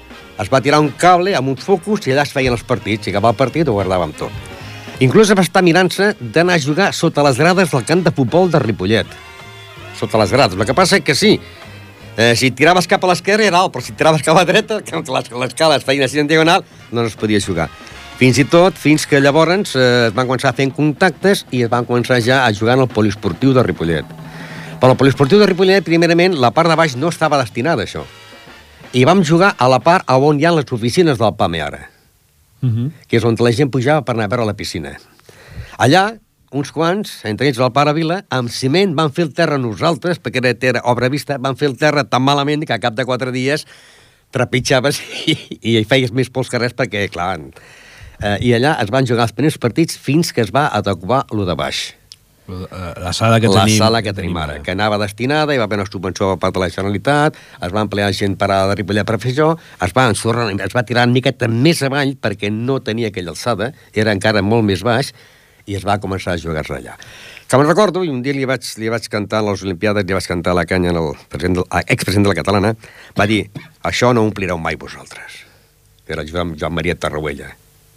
es va tirar un cable amb uns focus i allà es feien els partits, i acabava el partit ho guardàvem tot. Inclús va estar mirant-se d'anar a jugar sota les grades del camp de futbol de Ripollet. Sota les grades. El que passa és que sí, Eh, si tiraves cap a l'esquerra era alt, però si tiraves cap a la dreta, que les, les cales feien així en diagonal, no es podia jugar. Fins i tot, fins que llavors eh, es van començar fent contactes i es van començar ja a jugar en el poliesportiu de Ripollet. Però el poliesportiu de Ripollet, primerament, la part de baix no estava destinada a això. I vam jugar a la part on hi ha les oficines del P A M E ara, uh-huh. que és on la gent pujava per anar a veure la piscina. Allà, uns quants, entre ells el pare Vila, amb ciment van fer el terra nosaltres, perquè era terra obra vista, van fer el terra tan malament que a cap de quatre dies trepitjaves i, i feies més pols que res perquè, clar, eh, i allà es van jugar els primers partits fins que es va adequar lo de baix. La sala que la tenim... sala que tenim ara, que anava destinada, hi va haver una subvenció per part de la Generalitat, es va emplear gent parada de Ripollet per fer això, es va ensorrar, es va tirar una miqueta més avall perquè no tenia aquella alçada, era encara molt més baix, i es va començar a jugar-se allà. Que me'n recordo, i un dia li vaig, li vaig cantar a les Olimpiades, li vaig cantar a la canya al expresident de la Catalana, va dir, això no omplireu mai vosaltres. Era Joan, Joan Maria Tarrahuella.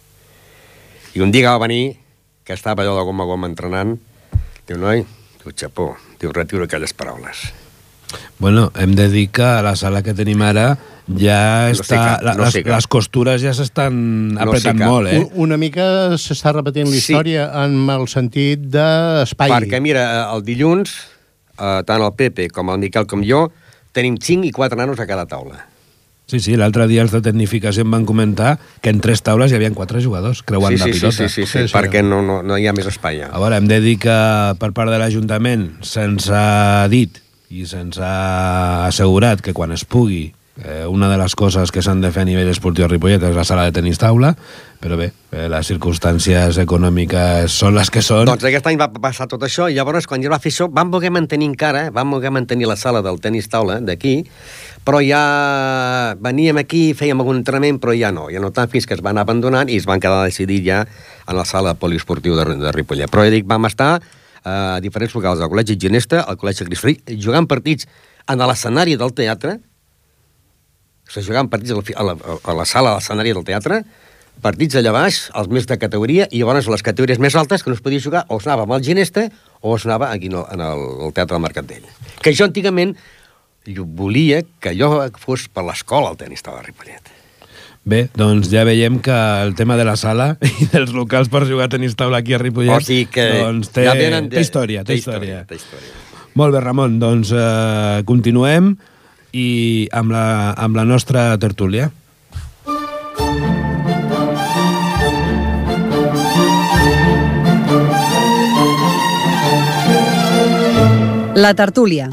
I un dia va venir, que estava allò de gom a gom entrenant, diu, noi, diu, xapó, diu, retiro aquelles paraules. Bueno, hem de dir que a la sala que tenim ara ja No està... sé cap, la, no les, sé cap. les costures ja s'estan No apretant sé cap. molt, eh? Una mica s'està repetint la Sí. història en el sentit d'espai. Perquè, mira, el dilluns, eh, tant el Pepe com el Miquel com jo, tenim cinc i quatre nanos a cada taula. Sí, sí, l'altre dia els de tecnificació em van comentar que en tres taules hi havia quatre jugadors creuant sí, la sí, pilota. sí, sí, sí, Sí, sí, sí. perquè no, no, no hi ha més espai. Ja. A veure, hem de dir que per part de l'Ajuntament se'ns ha dit i se'ns ha assegurat que quan es pugui eh, una de les coses que s'han de fer a nivell esportiu a Ripollet és la sala de tenis taula, però bé, eh, les circumstàncies econòmiques són les que són. Doncs aquest any va passar tot això i llavors quan ja va fer això vam voler mantenir encara, vam voler mantenir la sala del tenis taula d'aquí, però ja veníem aquí, fèiem algun entrenament, però ja no, ja no tant, fins que es van abandonant i es van quedar decidit ja en la sala poliesportiu de, de Ripollet. Però ja dic, vam estar a diferents locals, al Col·legi Ginesta, al Col·legi Crisfrell, jugant partits en l'escenari del teatre, o sigui, jugant partits a la, a la sala, a l'escenari del teatre, partits allà baix, els més de categoria, i llavors les categories més altes que no es podia jugar, o es anava amb el Ginesta, o es anava aquí en el, en el, el Teatre del Mercantell. Que jo antigament jo volia que allò fos per l'escola el tenis taula de Ripollet. Bé, doncs ja veiem que el tema de la sala i dels locals per jugar a tenis taula aquí a Ripollet, O sigui que doncs té, ja venen de- té història, té, té història. història, té història. Molt bé, Ramon, doncs eh, continuem i amb la, amb la nostra tertúlia. La tertúlia.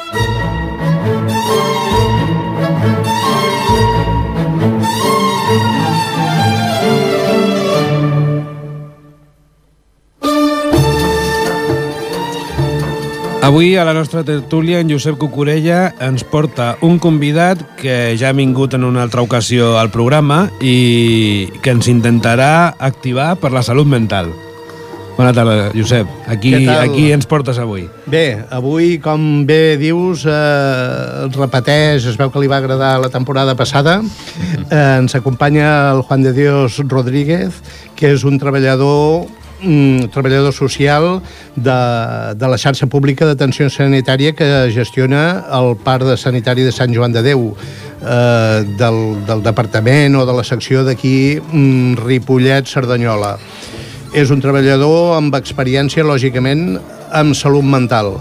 Avui a la nostra tertúlia en Josep Cucurella ens porta un convidat que ja ha vingut en una altra ocasió al programa i que ens intentarà activar per la salut mental. Bona tarda, Josep. Aquí, Què tal? aquí ens portes avui. Bé, avui, com bé dius, eh, repeteix, es veu que li va agradar la temporada passada, eh, ens acompanya el Juan de Dios Rodríguez, que és un treballador un treballador social de, de la xarxa pública d'atenció sanitària que gestiona el Parc de Sanitari de Sant Joan de Déu, eh, del, del departament o de la secció d'aquí mm, Ripollet-Cerdanyola. És un treballador amb experiència, lògicament, amb salut mental.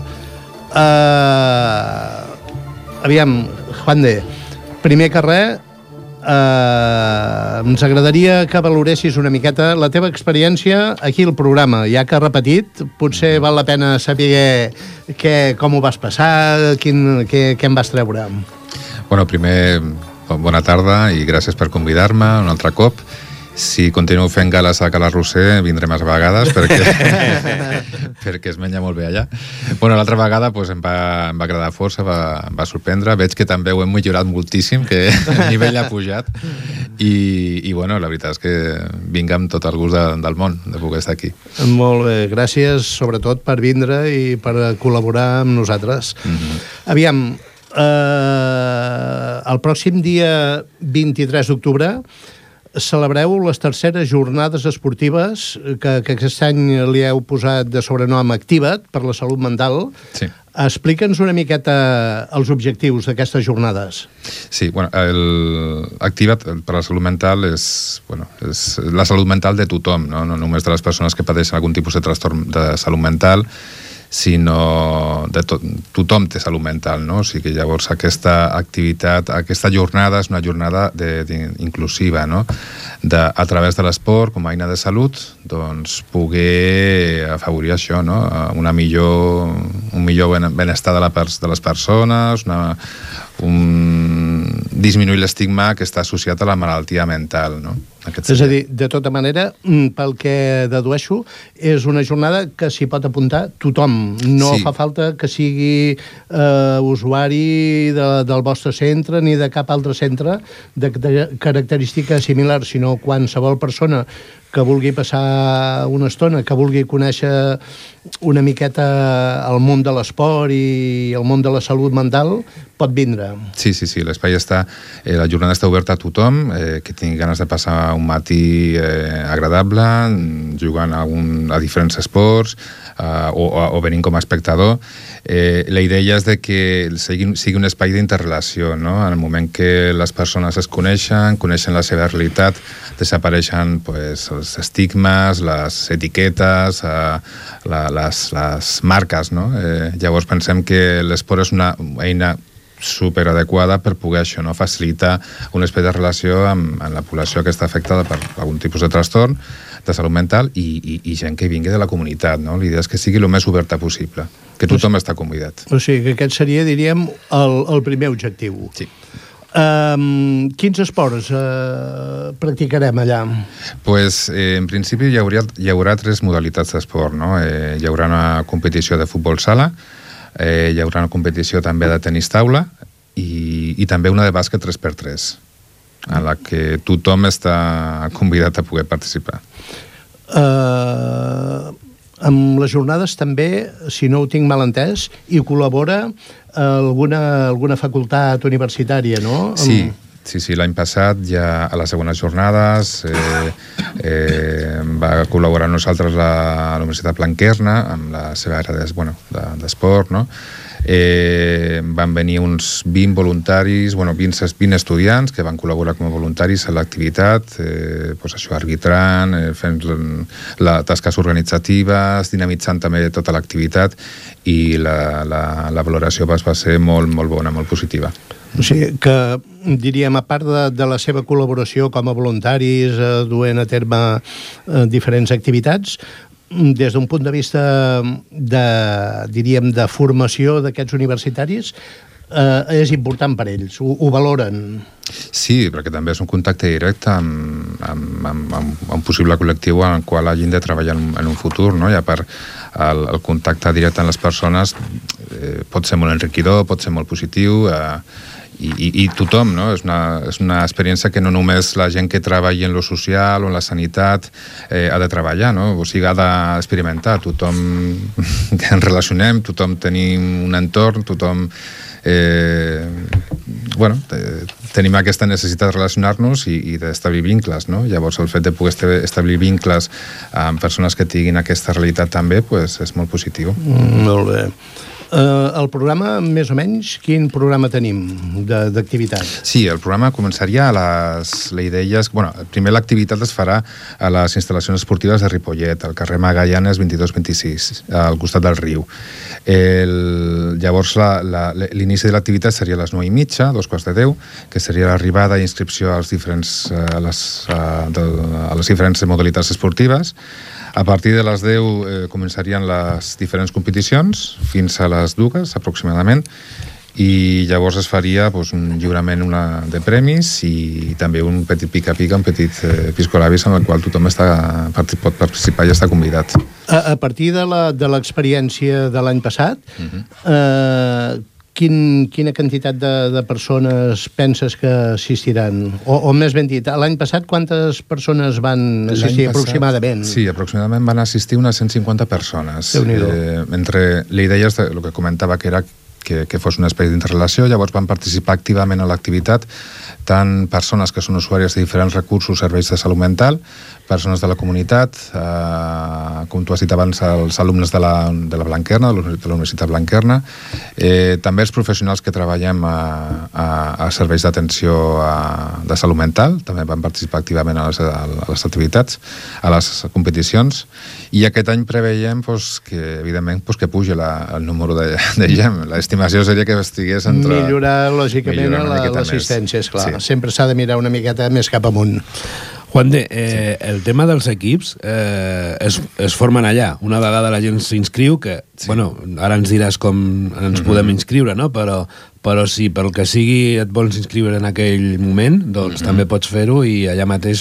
Uh, aviam, Juan de, primer que res, uh, ens agradaria que valoressis una miqueta la teva experiència aquí al programa. Ja que has repetit, potser val la pena saber que, com ho vas passar, quin, què, què em vas treure. Bueno, primer, bona tarda i gràcies per convidar-me un altre cop. Si continuo fent gales a Cala Roser, vindré més vegades perquè, perquè es menja molt bé allà. Bueno, l'altra vegada pues, em, va, em va agradar força, va, em va sorprendre. Veig que també ho hem millorat moltíssim, que el nivell ha pujat. I, i bueno, la veritat és que vinc amb tot el gust de, del món de poder estar aquí. Molt bé, gràcies sobretot per vindre i per col·laborar amb nosaltres. Mm-hmm. Aviam, eh, el pròxim dia vint-i-tres d'octubre celebreu les terceres jornades esportives que, que aquest any li heu posat de sobrenom Activa't per la salut mental. Sí. Explica'ns una miqueta els objectius d'aquestes jornades. Sí, bueno, el Activa't per la salut mental és, bueno, és la salut mental de tothom, no? No només de les persones que pateixen algun tipus de trastorn de salut mental, sinó de to tothom té salut mental, no? O sigui que llavors aquesta activitat, aquesta jornada és una jornada de, de, inclusiva, no? De, a través de l'esport, com a eina de salut, doncs poder afavorir això, no? Una millor, un millor benestar de, la, de les persones, una, un, disminuir l'estigma que està associat a la malaltia mental, no? Aquest és a seria. dir, de tota manera, pel que dedueixo, és una jornada que s'hi pot apuntar tothom. No Sí. fa falta que sigui eh, usuari de, del vostre centre ni de cap altre centre de, de característica similar, sinó qualsevol persona que vulgui passar una estona, que vulgui conèixer una miqueta el món de l'esport i el món de la salut mental, pot vindre. Sí, sí, sí, l'espai està... Eh, la jornada està oberta a tothom, eh, que tingui ganes de passar un matí eh, agradable, jugant a, un, a diferents esports, eh, o, o venint com a espectador. Eh, la idea és de que sigui, sigui un espai d'interrelació, no? En el moment que les persones es coneixen, coneixen la seva realitat, desapareixen pues, els estigmes, les etiquetes, eh, la, les, les marques, no? Eh, llavors pensem que l'esport és una eina superadequada per poder això, no? Facilitar un espai de relació amb, amb la població que està afectada per algun tipus de trastorn de salut mental i, i, i gent que vingui de la comunitat, no? L'idea és que sigui el més oberta possible, que tothom està convidat. O sigui, que aquest seria, diríem, el, el primer objectiu. Sí. Um, quins esports uh, practicarem allà? Pues, eh, en principi hi, hauria, hi haurà tres modalitats d'esport, no? Eh, hi haurà una competició de futbol sala, eh, hi haurà una competició també de tenis taula i, i també una de bàsquet tres per tres, en la que tothom està convidat a poder participar. Uh, amb les jornades també, si no ho tinc mal entès, hi col·labora alguna, alguna facultat universitària, no? Sí, sí, sí, l'any passat ja a les segones jornades eh, eh, va col·laborar amb nosaltres la, la Universitat Blanquerna amb la seva àrea bueno, d'esport, no? Eh, van venir uns vint voluntaris, bueno, vint, vint estudiants que van col·laborar com a voluntaris a l'activitat, eh, pues això, arbitrant, eh, fent la, tasques organitzatives, dinamitzant també tota l'activitat i la, la, la valoració va ser molt, molt bona, molt positiva. O sigui, que diríem, a part de, de la seva col·laboració com a voluntaris, eh, duent a terme eh, diferents activitats, des d'un punt de vista de, diríem, de formació d'aquests universitaris, eh, és important per ells, ho, ho valoren. Sí, perquè també és un contacte directe amb, amb, amb, amb un possible col·lectiu en el qual hagin de treballar en, en un futur, no? I a part, el, el contacte directe amb les persones eh, pot ser molt enriquidor, pot ser molt positiu, eh, I, i, i tothom, no? És una, és una experiència que no només la gent que treballa en lo social o en la sanitat eh, ha de treballar, no? O sigui, ha d'experimentar. Tothom que ens relacionem, tothom tenim un entorn, tothom eh, bueno, eh, tenim aquesta necessitat de relacionar-nos i, i d'establir vincles, no? Llavors el fet de poder establir vincles amb persones que tinguin aquesta realitat també, pues, és molt positiu. Mm, molt bé. Uh, el programa, més o menys, quin programa tenim d'activitat? Sí, el programa començaria a les... La idea és... Bueno, primer l'activitat es farà a les instal·lacions esportives de Ripollet, al carrer Magallanes vint-i-dos vint-i-sis, al costat del riu. El, llavors, l'inici de l'activitat seria a les nou i mitja, dos quarts de deu, que seria l'arribada i inscripció als diferents, a, les, a, de, a les diferents modalitats esportives. A partir de les deu eh, començarien les diferents competicions, fins a les dues, aproximadament, i llavors es faria pues, un lliurament una de premis i també un petit pica-pica, un petit eh, piscolabis en el qual tothom està, pot participar i està convidat. A, a partir de l'experiència de l'any passat, uh-huh. eh, Quin, quina quantitat de, de persones penses que assistiran? O, o més ben dit, l'any passat quantes persones van assistir passat, aproximadament? Sí, aproximadament van assistir unes cent cinquanta persones. Eh, entre la idea és de, el que comentava que era que, que fos un espai d'interrelació, llavors van participar activament a l'activitat tant persones que són usuàries de diferents recursos, serveis de salut mental, persones de la comunitat, eh, com tu has dit abans, els alumnes de la, de la Blanquerna, de la Universitat Blanquerna, eh, també els professionals que treballem a, a, a serveis d'atenció de salut mental, també van participar activament a les, a les activitats, a les competicions, i aquest any preveiem pues, que, evidentment, pues, que pugi la, el número de, de gent. L'estimació seria que estigués entre... Millorar, lògicament, l'assistència, la, esclar. Sí. Sempre s'ha de mirar una miqueta més cap amunt. Juan de, eh, sí. el tema dels equips eh, es, es formen allà. Una vegada la gent s'inscriu, que, sí. bueno, ara ens diràs com ens mm-hmm. podem inscriure, no? Però, però si pel que sigui et vols inscriure en aquell moment, doncs mm-hmm. també pots fer-ho i allà mateix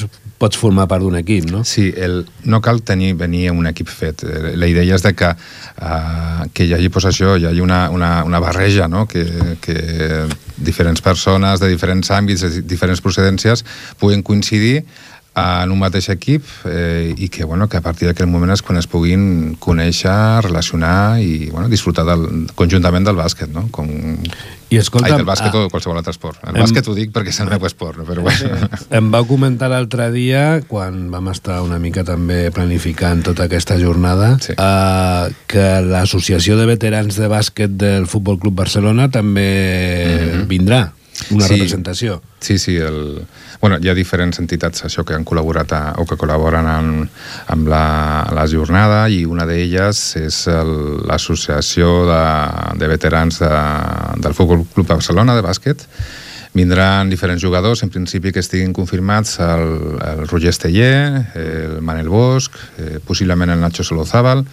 pots formar part d'un equip, no? Sí, el, no cal tenir, venir a un equip fet. La idea és de que, uh, que hi hagi pues, això, hi hagi una, una, una barreja, no? que, que diferents persones de diferents àmbits, de diferents procedències, puguin coincidir en un mateix equip eh, i que, bueno, que a partir d'aquell moment és quan es puguin conèixer, relacionar i bueno, disfrutar del, conjuntament del bàsquet, no? Com... I escolta... Ai, del bàsquet ah, o qualsevol altre esport. El em... bàsquet ho dic perquè és el meu esport, no? Però bueno. Em vau comentar l'altre dia, quan vam estar una mica també planificant tota aquesta jornada, sí. eh, que l'Associació de Veterans de Bàsquet del Futbol Club Barcelona també mm-hmm. vindrà. Una sí, representació. Sí, sí. El... Bueno, hi ha diferents entitats això que han col·laborat a, o que col·laboren en, amb la, la jornada i una d'elles és l'Associació de, de Veterans de, del Futbol Club Barcelona de bàsquet. Vindran diferents jugadors, en principi que estiguin confirmats el, el Roger Esteller, el Manel Bosch, eh, possiblement el Nacho Solozábal,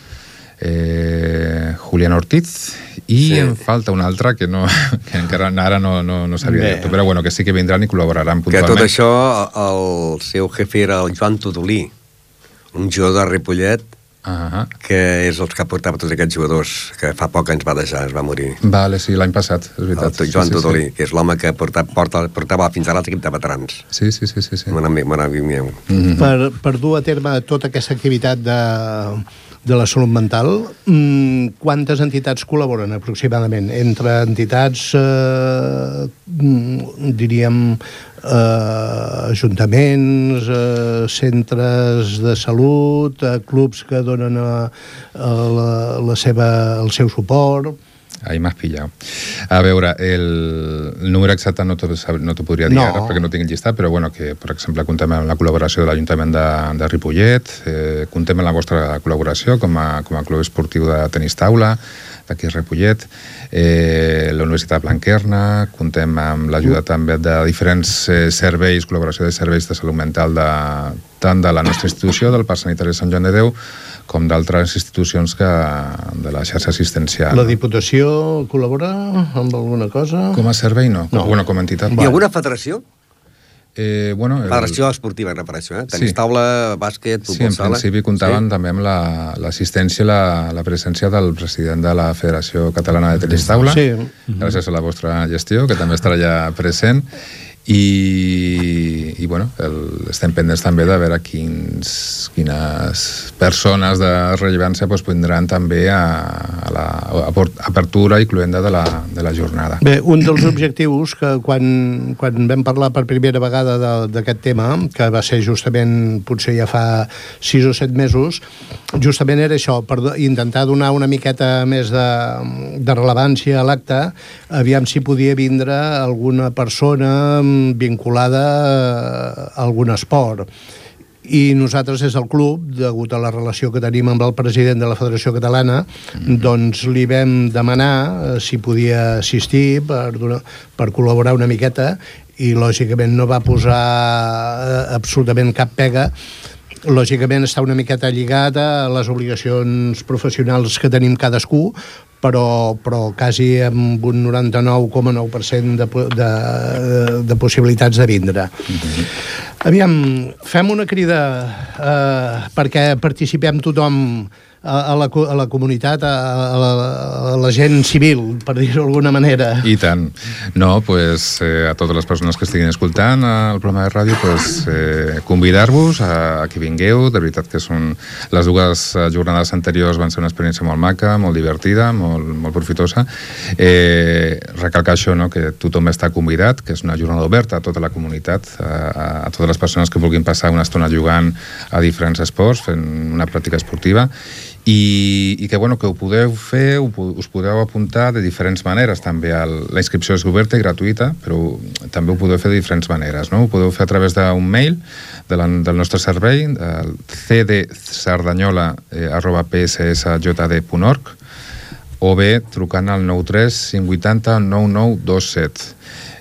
eh, Julián Ortiz i sí. em falta un altre que, no, que encara ara no, no, no sabia dir, però bueno, que sí que vindran i col·laboraran puntualment. Que tot això el seu jefe era el Joan Tudolí, un jugador de Ripollet, uh-huh. que és el que portava tots aquests jugadors, que fa poc ens va deixar, es va morir. Vale, sí, l'any passat, és veritat. El Joan sí, sí, Tudolí, sí. que és l'home que porta, porta, portava fins ara l'equip de veterans. Sí, sí, sí. sí, sí. Mon amic, mon amic meu. Mm-hmm. Per, per dur a terme tota aquesta activitat de... de la salut mental, quantes entitats col·laboren aproximadament? Entre entitats, eh, diríem, eh, ajuntaments, eh, centres de salut, eh, clubs que donen a, a la, la seva, el seu suport... Ahí m'has pillat. A veure, el, el número exacte no t'ho no podria dir no. ara perquè no tinc el llistat, però bueno, que per exemple contem amb la col·laboració de l'Ajuntament de, de Ripollet, eh, contem amb la vostra col·laboració com a, com a club esportiu de tenis taula d'aquí a Ripollet, eh, la Universitat Blanquerna, contem amb l'ajuda també de diferents eh, serveis, col·laboració de serveis de salut mental de, tant de la nostra institució, del Parc Sanitari de Sant Joan de Déu, com d'altres institucions que, de la xarxa assistencial. La Diputació col·labora amb alguna cosa? Com a servei, no. no. Bueno, com a entitat. Hi ha alguna federació? Eh, bueno, el... Federació esportiva, reparació, eh? Tenis sí. taula, bàsquet, futbol sala... Sí, en sala. principi comptaven sí. també amb l'assistència, la, la, la presència del president de la Federació Catalana de Tenis Taula, sí. gràcies a la vostra gestió, que també estarà allà present. I, i bueno, el, estem pendents també de veure quins, quines persones de rellevància pues, vindran també a, a la a apertura i cluenda de la, de la jornada. Bé, un dels objectius que quan, quan vam parlar per primera vegada d'aquest tema, que va ser justament potser ja fa sis o set mesos, justament era això, per intentar donar una miqueta més de, de rellevància a l'acte, aviam si podia vindre alguna persona vinculada a algun esport. I nosaltres des del club, degut a la relació que tenim amb el president de la Federació Catalana, mm-hmm. doncs li vam demanar si podia assistir per, donar, per col·laborar una miqueta i lògicament no va posar absolutament cap pega. Lògicament està una miqueta lligat a les obligacions professionals que tenim cadascú, però, però quasi amb un noranta-nou coma nou per cent de, de, de possibilitats de vindre. Mm-hmm. Aviam, fem una crida eh, perquè participem tothom a, a, la, a la comunitat, a, a, la, a la gent civil, per dir-ho d'alguna manera. I tant. No, pues, eh, a totes les persones que estiguin escoltant el programa de ràdio, pues, eh, convidar-vos a, a que vingueu. De veritat que són les dues jornades anteriors van ser una experiència molt maca, molt divertida, molt, molt profitosa. Eh, recalcar això, no?, que tothom està convidat, que és una jornada oberta a tota la comunitat, a, a totes les persones que vulguin passar una estona jugant a diferents esports, fent una pràctica esportiva, i, i que, bueno, que ho podeu fer, us podeu apuntar de diferents maneres. També el, la inscripció és oberta i gratuïta, però també ho podeu fer de diferents maneres, no? Ho podeu fer a través d'un mail de la, del nostre servei, el c d sardanyola arroba p s s j d punt org, o bé trucant al nou tres cinc vuitanta nou nou dos set.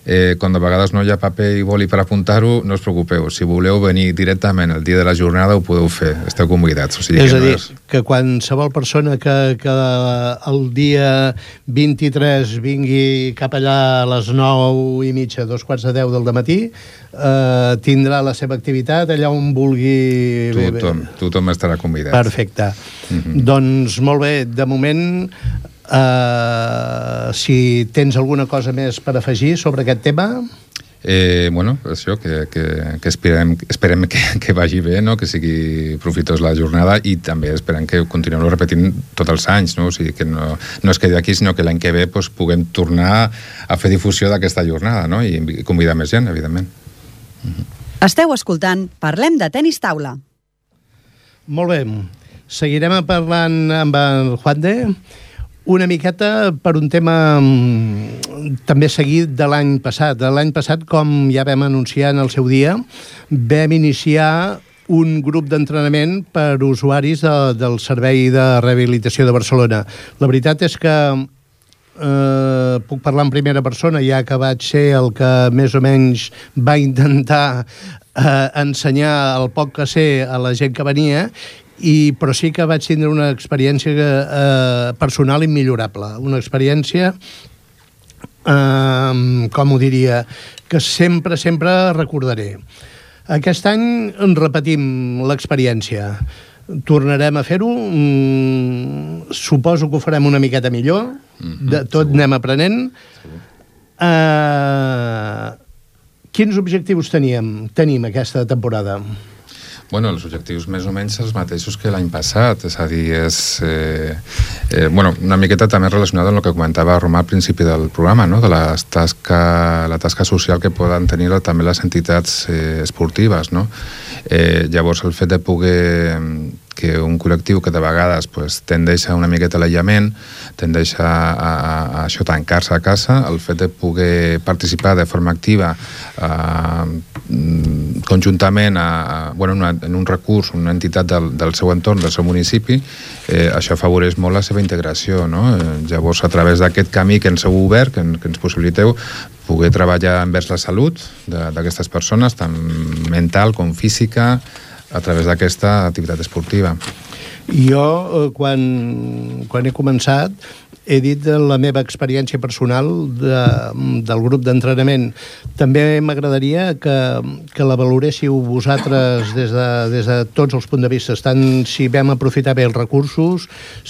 Eh, quan de vegades no hi ha paper i boli per apuntar-ho, no us preocupeu. Si voleu venir directament el dia de la jornada, ho podeu fer. Esteu convidats. O sigui, és que a dir, no és... que qualsevol persona que, que el dia vint-i-tres vingui cap allà a les nou i mitja, dos quarts de deu del dematí, eh, tindrà la seva activitat allà on vulgui... Tothom, tothom estarà convidat. Perfecte. Mm-hmm. Doncs molt bé, de moment... Uh, si tens alguna cosa més per afegir sobre aquest tema... Eh, bueno, això, que, que, que esperem, esperem que, que vagi bé, no? Que sigui profitós la jornada i també esperem que continuem repetint tots els anys, no? O sigui, que no, no es quedi aquí, sinó que l'any que ve pues, puguem tornar a fer difusió d'aquesta jornada, no? I convidar més gent, evidentment. Mm-hmm. Esteu escoltant Parlem de Tenis Taula. Molt bé. Seguirem parlant amb el Juan de... una miqueta per un tema també seguit de l'any passat. L'any passat, com ja vam anunciar en el seu dia, vam iniciar un grup d'entrenament per usuaris de, del Servei de Rehabilitació de Barcelona. La veritat és que eh, puc parlar en primera persona, ja que vaig ser el que més o menys va intentar eh, ensenyar el poc que sé a la gent que venia, I, però sí que vaig tindre una experiència eh, personal immillorable, una experiència, eh, com ho diria, que sempre, sempre recordaré. Aquest any en repetim l'experiència. Tornarem a fer-ho, mm, suposo que ho farem una miqueta millor, de tot anem aprenent. Eh, quins objectius teníem, tenim aquesta temporada? Bueno, els objectius més o menys els mateixos que l'any passat, és a dir, és eh, eh, bueno, una miqueta també relacionada amb el que comentava Romà al principi del programa, no? De la tasca, la tasca social que poden tenir també les entitats eh, esportives, no? Eh, llavors, el fet de poder que un col·lectiu que de vegades pues, tendeix a una miqueta a l'aïllament, tendeix a, a, a això, tancar-se a casa, el fet de poder participar de forma activa a, conjuntament a, a, bueno, una, en un recurs, una entitat del, del seu entorn, del seu municipi, eh, això afavoreix molt la seva integració, no? Eh, llavors, a través d'aquest camí que ens heu obert, que, que ens possibiliteu, poder treballar envers la salut d'aquestes persones, tant mental com física, a través d'aquesta activitat esportiva. Jo, quan, quan he començat, he dit la meva experiència personal de, del grup d'entrenament. També m'agradaria que, que la valoréssiu vosaltres des de, des de tots els punts de vista, tant si vam aprofitar bé els recursos,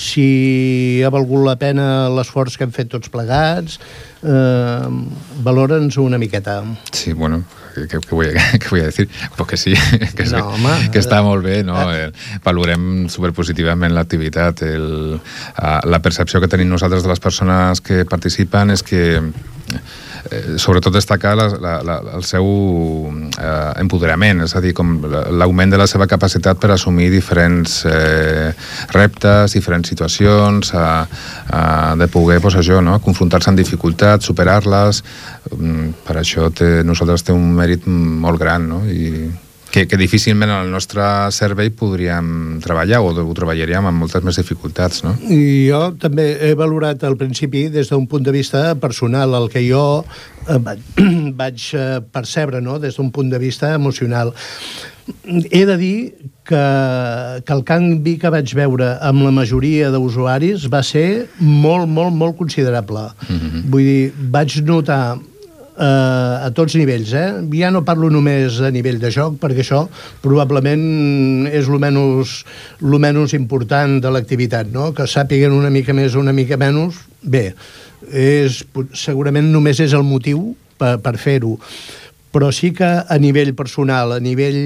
si ha valgut la pena l'esforç que hem fet tots plegats, eh, valora'ns una miqueta. Sí, bueno, què, què, voy a, què voy a decir? Pues que sí, que, no, home, que està molt bé, no? Eh, valorem superpositivament l'activitat. El, la percepció que tenim nosaltres de les persones que participen és que eh, sobretot destacar la, la, la, el seu eh, empoderament, és a dir, com l'augment de la seva capacitat per assumir diferents eh, reptes, diferents situacions, a, a, de poder, pues, això, no? Confrontar-se amb dificultats, superar-les. Per això té, nosaltres té un mèrit molt gran, no? I que, que difícilment en el nostre servei podríem treballar o ho treballaríem amb moltes més dificultats, no? I jo també he valorat al principi des d'un punt de vista personal el que jo eh, vaig percebre, no? Des d'un punt de vista emocional. He de dir que, que el canvi que vaig veure amb la majoria d'usuaris va ser molt, molt, molt considerable. Mm-hmm. Vull dir, vaig notar Uh, a tots nivells, eh? Ja no parlo només a nivell de joc, perquè això probablement és el menys, el menys important de l'activitat, no? Que sàpiguen una mica més o una mica menys, bé, és, segurament només és el motiu per, per fer-ho, però sí que a nivell personal, a nivell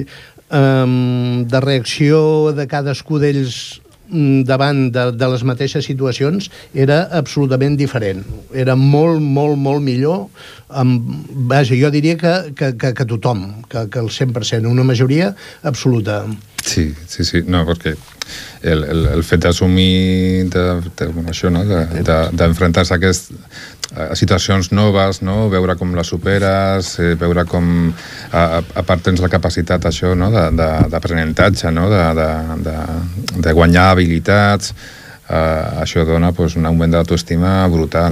um, de reacció de cadascú d'ells davant de, de les mateixes situacions era absolutament diferent. Era molt, molt, molt millor. Amb, vaja, jo diria que, que, que, que tothom, que, que el cent per cent, una majoria absoluta. Sí, sí, sí. No, perquè el, el, el fet d'assumir de, de, bueno, això, no? de, de, d'enfrontar-se a aquest a situacions noves, no? Veure com les superes, eh, veure com a, a part tens la capacitat això, no? de, de, d'aprenentatge, no? de, de, de, de guanyar habilitats, eh, això dona pues, un augment d'autoestima brutal, no?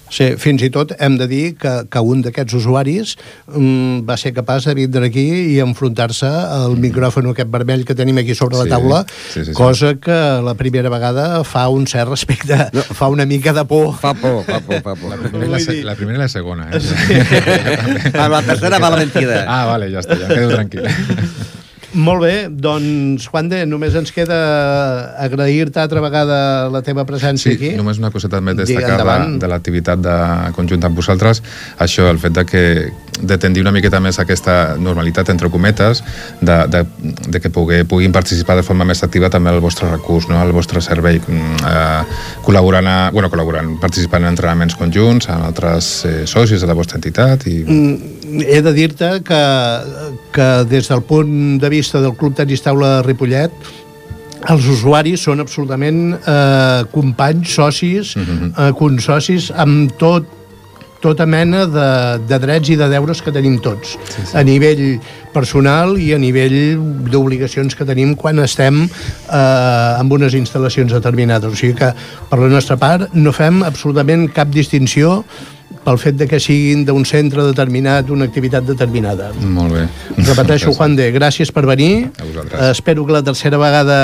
Sí, fins i tot hem de dir que, que un d'aquests usuaris um, va ser capaç de vindre aquí i enfrontar-se al micròfon aquest vermell que tenim aquí sobre sí, la taula, sí, sí, sí. cosa que la primera vegada fa un cert respecte, no. fa una mica de por. Fa por, fa por, fa por. La primera i la, se la, primera i la segona, eh? Sí. A la tercera va la mentida. Ah, vale, ja està, ja em quedo tranquil. Molt bé, doncs, Juan de, només ens queda agrair-te altra vegada la teva presència sí, aquí. Sí, només una coseta també destacar de, de l'activitat de, conjunta amb vosaltres, això, el fet de que de tendir una miqueta més aquesta normalitat, entre cometes, de, de, de que pugui, puguin participar de forma més activa també al vostre recurs, no? Al vostre servei, eh, col·laborant, a, bueno, col·laborant, participant en entrenaments conjunts amb altres eh, socis de la vostra entitat. I... Mm, he de dir-te que, que des del punt de vista del Club Tenis Taula Ripollet, els usuaris són absolutament eh, companys, socis, mm-hmm. eh, consocis, amb tot tota mena de, de drets i de deures que tenim tots, sí, sí. a nivell personal i a nivell d'obligacions que tenim quan estem eh, amb unes instal·lacions determinades. O sigui que, per la nostra part, no fem absolutament cap distinció pel fet de que siguin d'un centre determinat, una activitat determinada. Molt bé. Repeteixo, Juan de, gràcies per venir. A vosaltres. Eh, espero que la tercera vegada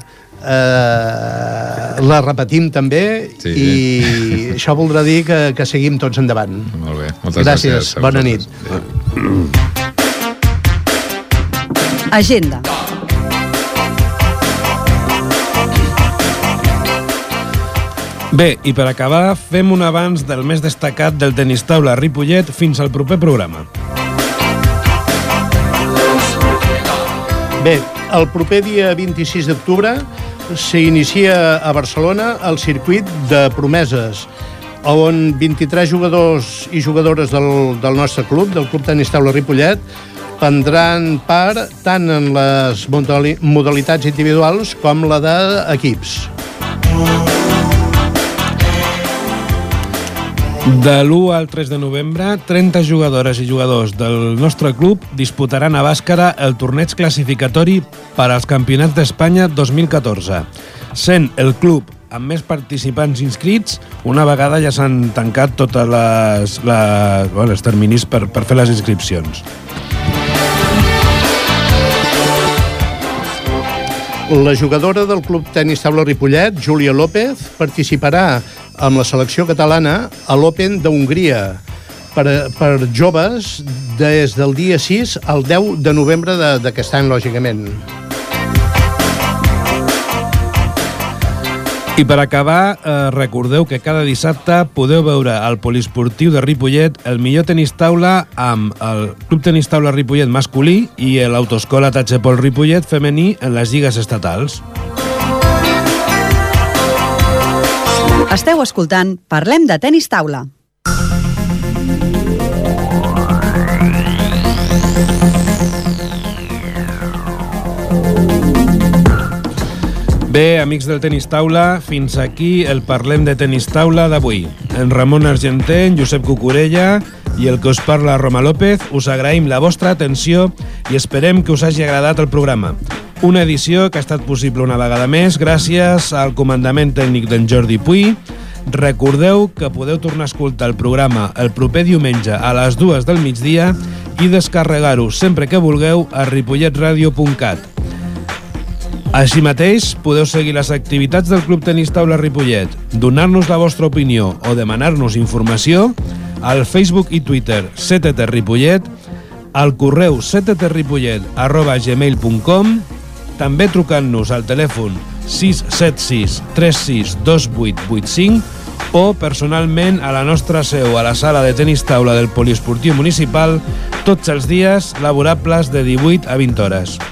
eh, la repetim també sí, i sí. això voldrà dir que, que seguim tots endavant. Molt bé. Moltes gràcies. gràcies. Bona nit. Agenda. Bé, i per acabar, fem un avanç del més destacat del tenis taula Ripollet fins al proper programa. Bé, el proper dia vint-i-sis d'octubre s'inicia a Barcelona el circuit de promeses, on vint-i-tres jugadors i jugadores del, del nostre club, del Club Tenis Taula Ripollet, prendran part tant en les modalitats individuals com la d'equips. De l'u al tres de novembre, trenta jugadores i jugadors del nostre club disputaran a Bàscara el torneig classificatori per als Campionats d'Espanya dos mil catorze, sent el club amb més participants inscrits una vegada ja s'han tancat totes les, les, bueno, els terminis per, per fer les inscripcions. La jugadora del Club Tenis Taula Ripollet, Júlia López, participarà amb la selecció catalana a l'Open d'Hongria per, per joves des del dia sis al deu de novembre d'aquest any, lògicament. I per acabar, eh, recordeu que cada dissabte podeu veure al poliesportiu de Ripollet el millor tenis taula amb el Club Tenis Taula Ripollet masculí i l'Autoescola Tachepol Ripollet femení en les lligues estatals. Esteu escoltant Parlem de Tenis Taula. Bé, amics del Tenis Taula, fins aquí el Parlem de Tenis Taula d'avui. En Ramon Argenter, en Josep Cucurella i el que us parla, Roma López, us agraïm la vostra atenció i esperem que us hagi agradat el programa. Una edició que ha estat possible una vegada més gràcies al comandament tècnic d'en Jordi Puy. Recordeu que podeu tornar a escoltar el programa el proper diumenge a les dues del migdia i descarregar-ho sempre que vulgueu a ripollet radio punt cat. Així mateix, podeu seguir les activitats del Club Tenis Taula Ripollet, donar-nos la vostra opinió o demanar-nos informació al Facebook i Twitter C T T Ripollet, al correu c t t ripollet arroba gmail punt com, també trucant-nos al telèfon sis set sis tres sis dos vuit vuit cinc o personalment a la nostra seu a la sala de tenis taula del Poliesportiu Municipal tots els dies laborables de divuit a vint hores.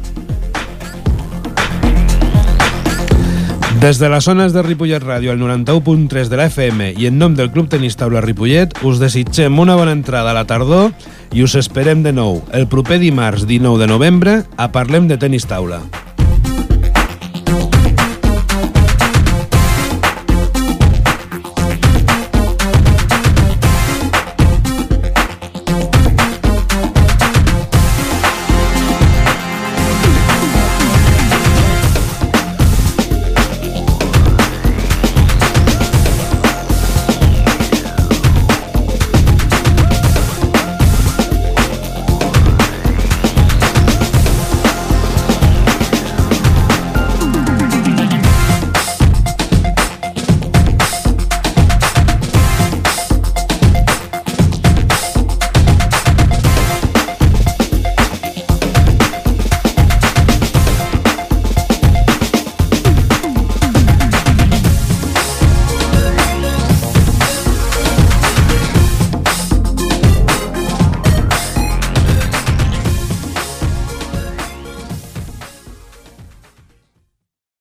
Des de les zones de Ripollet Ràdio al noranta-u punt tres de la F M i en nom del Club Tenis Taula Ripollet us desitgem una bona entrada a la tardor i us esperem de nou el proper dimarts dinou de novembre a Parlem de Tenis Taula.